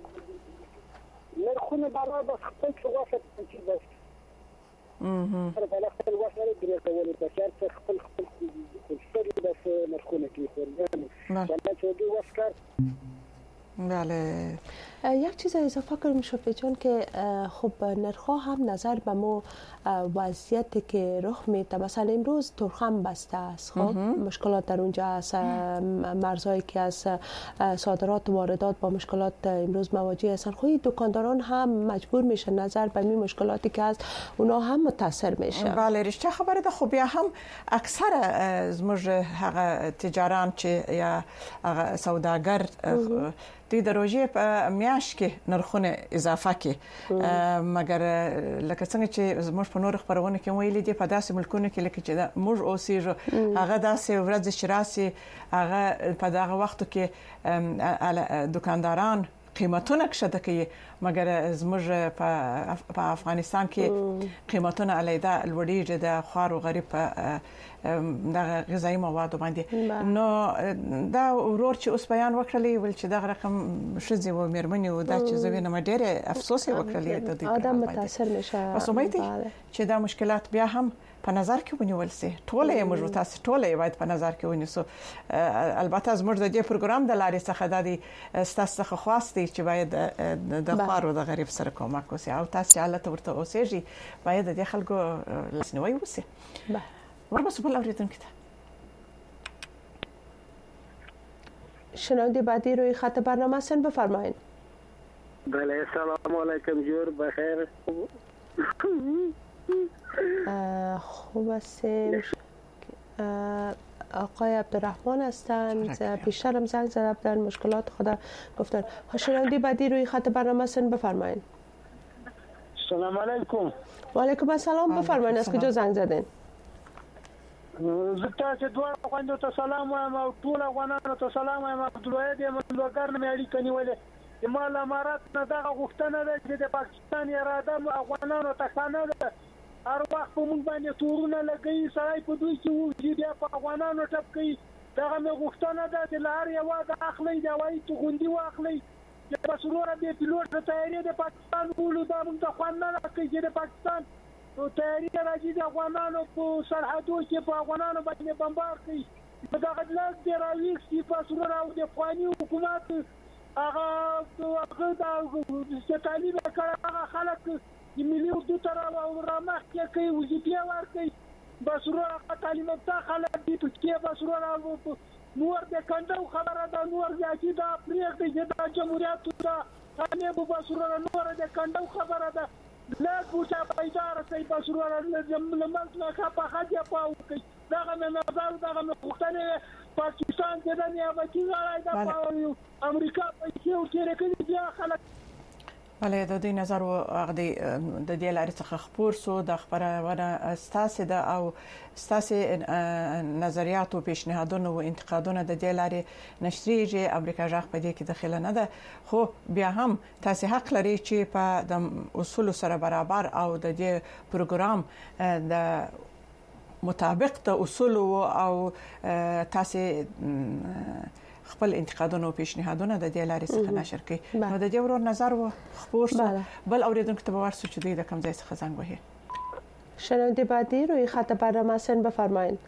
نرخونه برابر خپل څه واسه چې بس اها سره بل خپل واسه لري کولای بشر خپل خپل خپل بس نرخونه کې خوريان بله چې دوی واسکار. بله. یک چیز اضافه کنیم شفیع جان که خب نرخ‌ها هم نظر به مو وضعیتی که رخ میده، مثلا امروز تورخم بسته است، خب مشکلات در اونجا است، مرزهایی که از صادرات و واردات با مشکلات امروز مواجه هستند. خب دکانداران هم مجبور میشن نظر به این مشکلاتی که هست اونا هم متاثر میشن. بله رشته خبره ده. خب یا هم اکثر زموږ هغه تجاران چې یا هغه سوداګر دوی د روژې په میاشت کې نرخونه اضافه کې مګر لکه څنګه چې زموږ په نور خبرونه کې ویلي دي په داسې ملکونو کې لکه چې موږ اوسېږو هغه داسې ورځ چې راسي هغه په دغه وختو کې دکانداران قیمتونه کښته کوي مګر زموږ په افغانستان کې قیمتونه علیده لوړیږي د خوارو غریب په د غذایی موادو باندې. نو دا ورور چې اوس بیان وکړلی ول چې دا رقم شذې و مېرمنې و دا چې زوینه ډېر افسوس وکړلی د دې آدم متاثر نشه. پس امید چې دا مشکلات بیا هم په نظر کې ونیول سي. ټول یې موږ تاسو ټول یې باید په نظر کې ونیسو. البته زموږ د دې پروګرام د لارې څخه د تاسو څخه خواستي چې باید د خوارو د غریب سره کومک وسی او تاسو حالت ورته اوسېږي باید د خلکو لاسنیوي وسی. ورمسو بل اوریدونکو ته شنونده بعدی روی خط برنامه هستن، بفرمایید. بله سلام علیکم جور بخیر. خوب هستیم. آقای عبدالرحمن هستند، پیشتر هم زنگ زده بودن مشکلات خدا گفتن. شنونده بعدی روی خط برنامه هستن، بفرمایید. سلام علیکم. و علیکم السلام، بفرمایید. از کجا زنگ زدین؟ زه چې دوه غوښتنه ته سلام وایم او ټول افغانانو ته سلام وایم. عبدالواحد یم لوګر نه اړیکه نیولې. د مال امارات نه دغه غوښتنه ده چې د پاکستان اراده افغانانو ته خانه ده. هر وخت په موږ باندې تورونه لګي سړی په دوی کې وو چې بیا په افغانانو ټپ کوي. دغه مې غوښتنه ده چې له هر یوه د اخلي د هوایي توغندي واخلي چې بس وروره دې پیلوټ د طیارې د پاکستان بولو. دا موږ ته خوند نه راکوي چې د پاکستان طیارې راځي د افغانانو په سرحدو کې په افغانانو باندې بمبار کوي. دغه لاس دې راویستي بس وروره او د افغاني حکومت هغه هغه د تعلیم کړه هغه خلک د ملي اردو ته رامخکې کوي وظیفې ورکوي. بس وروره تعلیم یافته خلک دي په کې بس وروره نور د کنډو خبره ده. نور ځکه دا پرېږدي چې د جمهوریت ته خانه به بس وروره نور د کنډو خبره ده. لا بوشا پیدا رسي بس وروره لمنځ نه کا په حاجه پاو کوي. دغه نظر دغه مختلف پاکستان د دنیا وکیل راځي د امریکا په کې او چې رکړي بیا خلک. بله د دې نظر او د دې لارې څخه خبر سو د خبرونه ستاسو د او ستاسو نظریات او پیشنهادونه او انتقادونه د دې لارې نشریږي. امریکا ځخ په دې کې داخله نه ده، خو بیا هم تاسو حق لري چې په د اصول سره برابر او د دې پروګرام د مطابق د اصول او تاسو خپل انتقادونه او پیشنهادونه د دې لارې څخه نشر کړي. نو د دې ورور نظر و خبر سو بل اوریدونکو ته ورسو چې د کوم ځای څخه زنګ وهي. شنونده بعدی روی خط برنامه هستن، بفرمایید.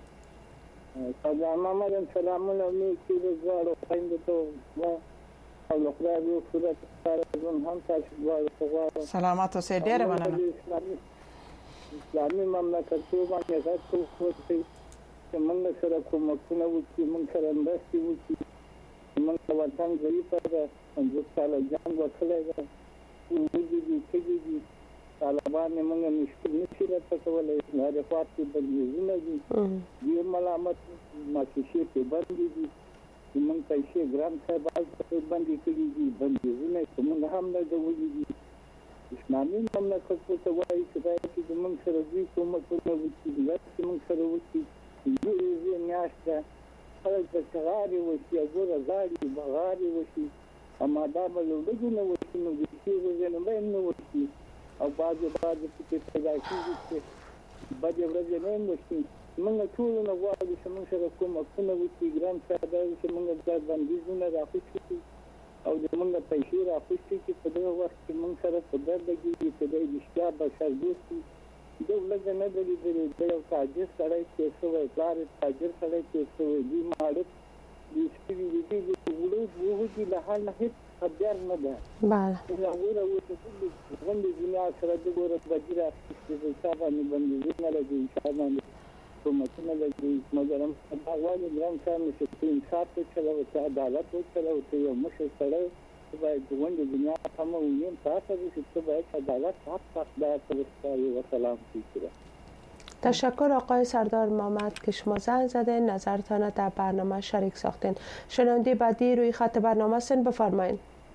سلام محمد سلامونه می چې زړه خويند ته او خدای دې خدای تعالی هم تاسو غواړم سلامات اوسئ ډیره مننه اسلامي مملکتونه باندې غوښتل کوي چې موږ سره کومکونه وکړي موږ سره مرستې وکړي موږ وطن غریب ده پنځه کاله جنګ وکړی دی وګړي دي کېږي دي طالبان موږ مشکل نشي راته کولای هغه خاطر بندیزونه دي دې ملامت ماکشي په باندې دي موږ پیسې ګرام صاحب په باندې کېږي دي بندیزونه موږ هم نه دوی دي اسلامي مملکتونه وایي چې دا چې موږ سره دې کومکونه وکړي چې موږ سره وکړي یوه میاشته خلک د کغاري وشي ګوره غاړي بغاري وشي اما دا به لږ نه وشي نو د شي نه به نه وشي او بعضې بعضې پکې پیدا کېږي چې بدې ورځې نه وشي موږ ټول نه غواړو چې موږ سره کومکونه وکړي ګران صاحب دا چې موږ دا بندیزونه راخوشي او د موږ پیسې راخوشي چې په دغه وخت کې موږ سره په درد لګېږي چې دی رښتیا بشردوستي دولت نه دلی دلی د یو تاجر سړی چې سوی پلار تاجر سړی چې سوی دي مالک دي سپي دي دي وړو وو چې له حال نه هیڅ خبر نه ده بله دا وره و چې غونډې دنیا سره د ګوره وزیر چې صاحب باندې باندې نه لګي صاحب باندې کومه لګي مګر هم دا وایي ګرام صاحب چې انصاف ته چلو ته عدالت ته چلو ته یو مشر سړی باید غونډې دنیا هم وینم تاسو چې باید عدالت حق حق دار ترسته و سلام کیږي. تشکر آقای سردار محمد که شما زنگ زدین نظرتان در برنامه شریک ساختین. شنونده بعدی روی خط برنامه سن بفرمایید.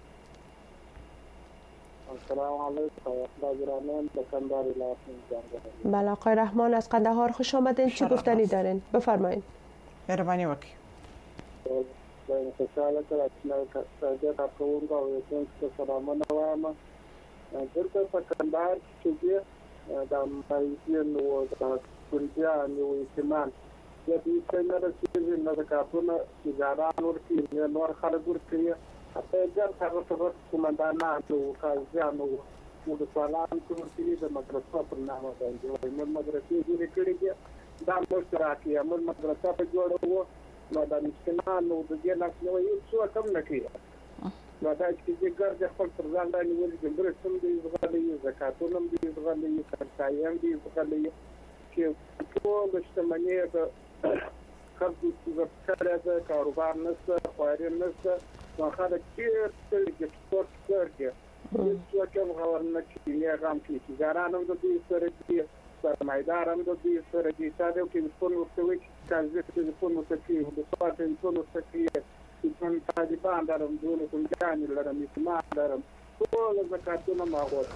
السلام علیکم بازرگانان بکندار لاسین. بله آقای رحمان از قندهار خوش آمدین. چی گفتنی دارین؟ بفرمایید. مهربانی وکیل. باید خوشحاله که سرجه تاکون که ویسون که سلامانه واما درکه پکندار چیزی دا مایزین و دا سوریان و ایتمان یا بیشتر نرسیدی نزکاتون تجاران ورکی نور خالد ورکی حتی جان طرف کماندانان و قاضیان و مدسوالان ورکی دا مدرسه پر نامه باندې وای موږ مدرسې جوړې کړې دي دا مشترکه موږ مدرسه په جوړو نو دا مسکینانو د دې لاس نو یو څه کم نه کیږي نو دا چې ګرځي خپل تر ځان باندې ولې د برسم دي زغلي زکاتونه دي زغلي کارتایم دي زغلي چې ټول شتمنۍ د خلکو د کار د کاروبار نشته خواري نشته نو خلک ډېر څه کې سپورت کوي چې کوم غوړنه چې نه غام کې ګارانو د دې سره دي سرمایدار هم د دې سره دي چې د په نوښتوي کارځي چې په نوښتي د سپورت په نوښتي چې طالبان درم دونه کومګان لرم اسمان درم ټول زکاتونه ماغوت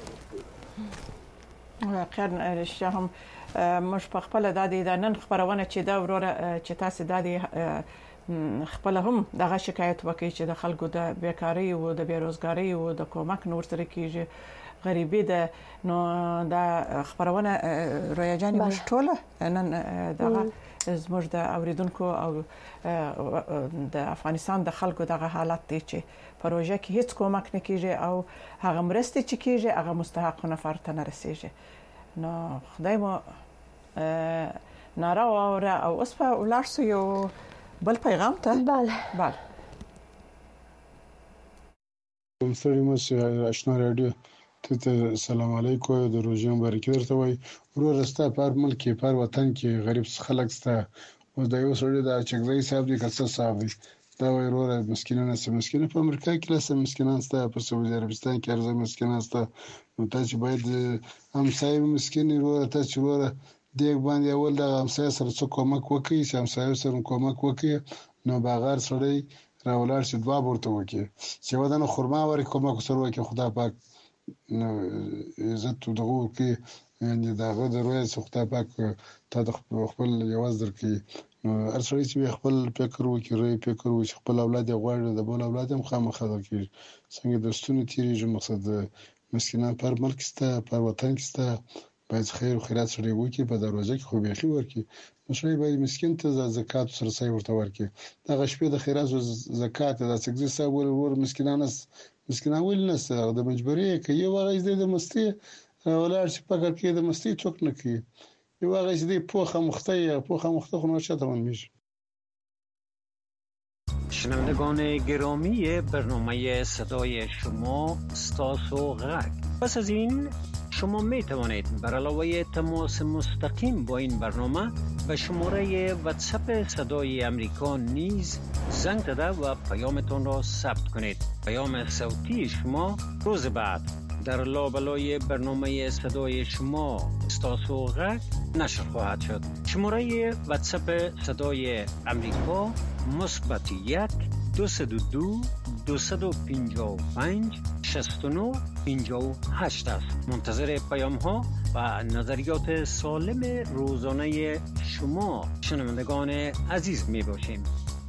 واقعا رښتیا هم مش په خپل د دې نن خبرونه چې دا وروره چې تاسو د دې خپل هم دغه شکایت وکړي چې د خلکو د بیکاری او د بیروزګاری او د کومک نور سره کیږي غریبی ده نو دا خبرونه رویا جانی مش ټوله نن دغه زموږ د اوریدونکو او د افغانستان د خلکو دغه حالت دی چې پروژه کې هیڅ کومک نه کیږي او هغه مرستې چې کیږي هغه مستحق نفر ته نه رسیږي نو خدای مو ناروا او اوس په ولارسو یو بل پیغام ته بله بله کوم سړی مو آشنا رادیو ته سلام علیکم د روزي مبارکي درته وای ورور راسته پر ملک پر وطن کې غریب خلک سته او د یو سړی د چکزای صاحب دی کڅ صاحب دی دا وای ورور مسکینانه سم مسکینه په امریکا کې لاسه مسکینان سته په سعودي عربستان کې ارزه مسکینان سته نو تاسو باید هم صاحب مسکین ورور تاسو ورور دیګ باندې اول د همسایه سره څه کومک وکړي چې همسایه سره کومک وکړي نو باغار سړی راولار چې دوا ورته وکړي چې ودانه خرما ورکړي کومک سره وکړي خدا پاک عزت دغه کې یعنی دغه د روي سخته پاک ته خپل یواز درکې هر څړي چې خپل فکر وکړي روي فکر وکړي خپل اولاد غواړي د بل اولاد هم خامخا درکې څنګه دوستونه تیریږي مقصد مسکینان پر ملک سته پر وطن سته باید خیر او خیرات سره وکړي په دروازه کې خو بيخي ورکړي مشري باید مسکین ته زکات سره سي ورته ورکړي دغه شپې د خیرات او زکات د څنګه حساب ور مسکینان مسکینان ول نه سره د مجبوري کې یو غږ د مستی ولر چې پکړ کې د مستی څوک نه کوي یو غږ دې پوخه مخته پوخه مخته خو نه چاته ونیږي شنوندگان گرامی برنامه صدای شما استاسو غرق. پس از این شما می توانید بر علاوه تماس مستقیم با این برنامه به شماره واتساپ صدای امریکا نیز زنگ زده و پیامتان را ثبت کنید. پیام صوتی شما روز بعد در لابلای برنامه صدای شما استاسو غرق نشر خواهد شد. شماره واتساپ صدای امریکا مثبت یک دویست و دو دویست و پنجاه و پنج شصت و نه پنجاه و هشت است. منتظر پیام ها و نظریات سالم روزانه شما شنوندگان عزیز می باشیم.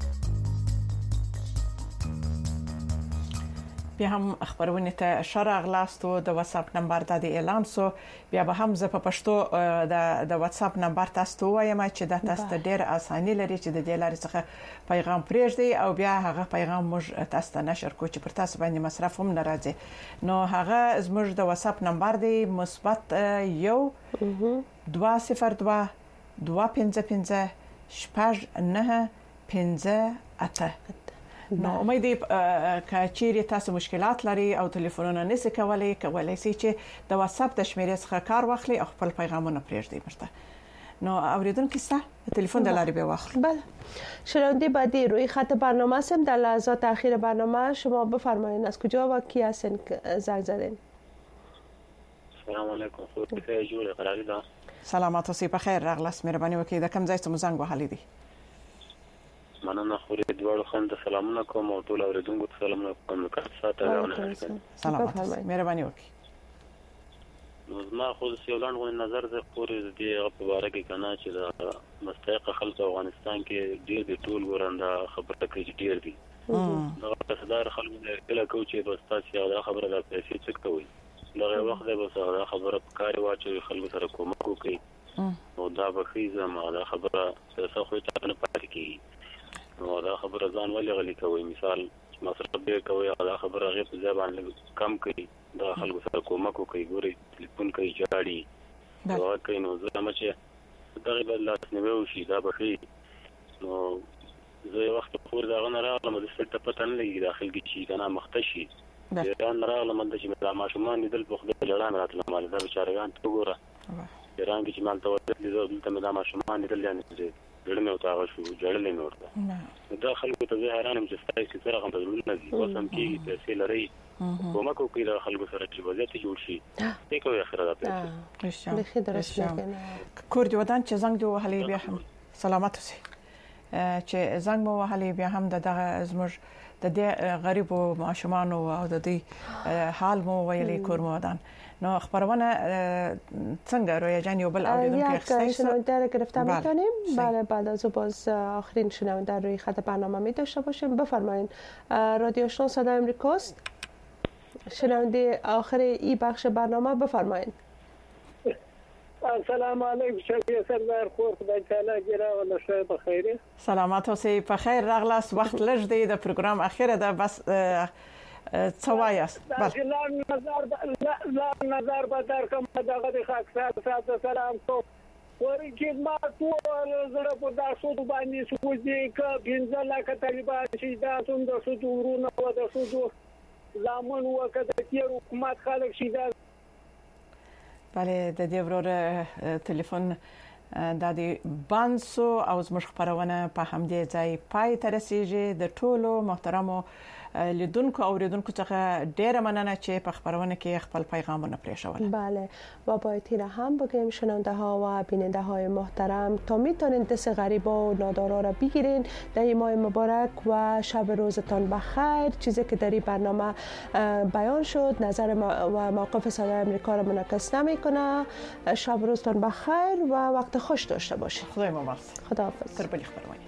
بیا هم خبرونه ته شرع غلاستو د واتساپ نمبر د اعلان سو بیا به هم ز په پښتو د د واتساپ نمبر تاسو ته وایم چې د تاسو ډېر اساني لري چې د دې لارې څخه پیغام پرېږدي او بیا هغه پیغام موږ تاسو ته نشر کوو چې پر تاسو باندې مصرف هم ناراضي. نو هغه زموږ د واتساپ نمبر دی مثبت یو دوه صفر دوه دوه پنځه پنځه شپږ نه پنځه اته. نو امیدي کچېری تاسو مشکلات لري او ټلیفونونه نسی کولای کولای شي چې د واتساپ د شمیرې څخه کار واخلي او خپل پیغامونه پرېږدي مرته. نو اوریدونکو ستا تلفن د لارې به واخلو. بله شنونده بعدی روی خط برنامه هستیم. در لحظات اخیر برنامه شما بفرمایید از کجا و کی هستین زنگ زدین؟ سلام علیکم. خود بخیر جوړ قراری ده. سلامات اوسئ په خیر راغلاست. مهرباني وکړئ د کوم ځای څخه زنګ وهلی دی؟ مننه خوري دوړو خند سلامونه کوم او ټول اوریدونکو ته سلامونه کوم. کاڅه سلامات اوسئ. مهرباني وکړئ. نو زما خو د سیولان غو نظر زه پورې د په اړه کې کنه چې د مستحق خلک افغانستان کې ډیر د ټول ګورنده خبره کوي چې ډیر دي. دا تصدار خلک کله کوي چې بس تاسو دا خبره د پیسې څخه کوي. دا وخت به بس خبره په کار واچوي خلکو سره کومک کوي. نو دا به خیزه ما دا خبره څه خو ته نه پاتې کیږي. نو دا خبره ځان ولې غلي کوي مثال مصرف به کوي دا خبره غي په ځبان کم کوي دا خلکو سره کومک کوي ګوري ټلیفون کوي جاړي دا کوي نو زما چې دا به لاس نیو شي دا به شي. نو زه وخت خور دا غن راغلم د څه ته پته نه لګي داخل کې شي کنه مختشي دا نه راغلم د چې دا ماشومان دل په خدای جړان راتله مال دا بچارهان ته ګوره ایران کې چې مال ته ورته دلته مې دا ماشومان دل یعنی ډېر مې وتاغ شو جړلې نور ده دا خلکو ته زه حیرانم چې ستاسو کې سره هم بدلون نه دي اوس هم کې پیسې لري کومه کوي دا خلکو سره چې وضعیت جوړ شي ته کوي اخر دا پیسې به خیر درست میکنه. کور ودان چې زنګ دی وهلې بیا هم سلامات اوسئ چې زنګ مو وهلې بیا هم د زموږ د دې غریبو ماشومان او د دې حال مو ویلې کور مو ودان. نو خبرونه څنګه رویا جان یو بل اوریدونکو یک شنونده را گرفته می‌کنیم. بله بعد از باز آخرین شنونده روی خط برنامه می داشته باشیم. بفرمایید. رادیو آشنا صدای امریکاست. شنونده آخر این بخش برنامه بفرمایید. السلام علیکم شفیع سردار خور خدای تعالی جرا ولا شای بخیر. سلامات اوسئ په خیر راغلاست. وخت لږ دی د پروګرام اخیره ده بس څوایاست. بله نظر لا نظر به در کوم دغه د خاک سات سلام کو ورګي ما ټول زړه په داسو باندې سوځي ک بنځه لا طالبان شي دا څنګه سود ورونه و د سود زامن وکړه چې حکومت خلک شي دا. بله د دې ورور ټلیفون د دې بانسو او زموږ خبرونه په همدې ځای پای ته رسیږي. د ټولو محترمو لیدونکو او اوریدونکو څخه ډیره مننه چې په خبرونه کې خپل پیغامونه پرېښول. بله و باید این هم بگیم شنونده ها و بیننده های محترم تا میتونین دست غریبا و نادارا را بگیرین در این ماه مبارک و شب روزتان بخیر. چیزی که در این برنامه بیان شد نظر و موقف صدای امریکا را منعکس نمیکنه. شب روزتان بخیر و وقت خوش داشته باشید. خدای مبارک. خداحافظ. تر بلی خبرونه.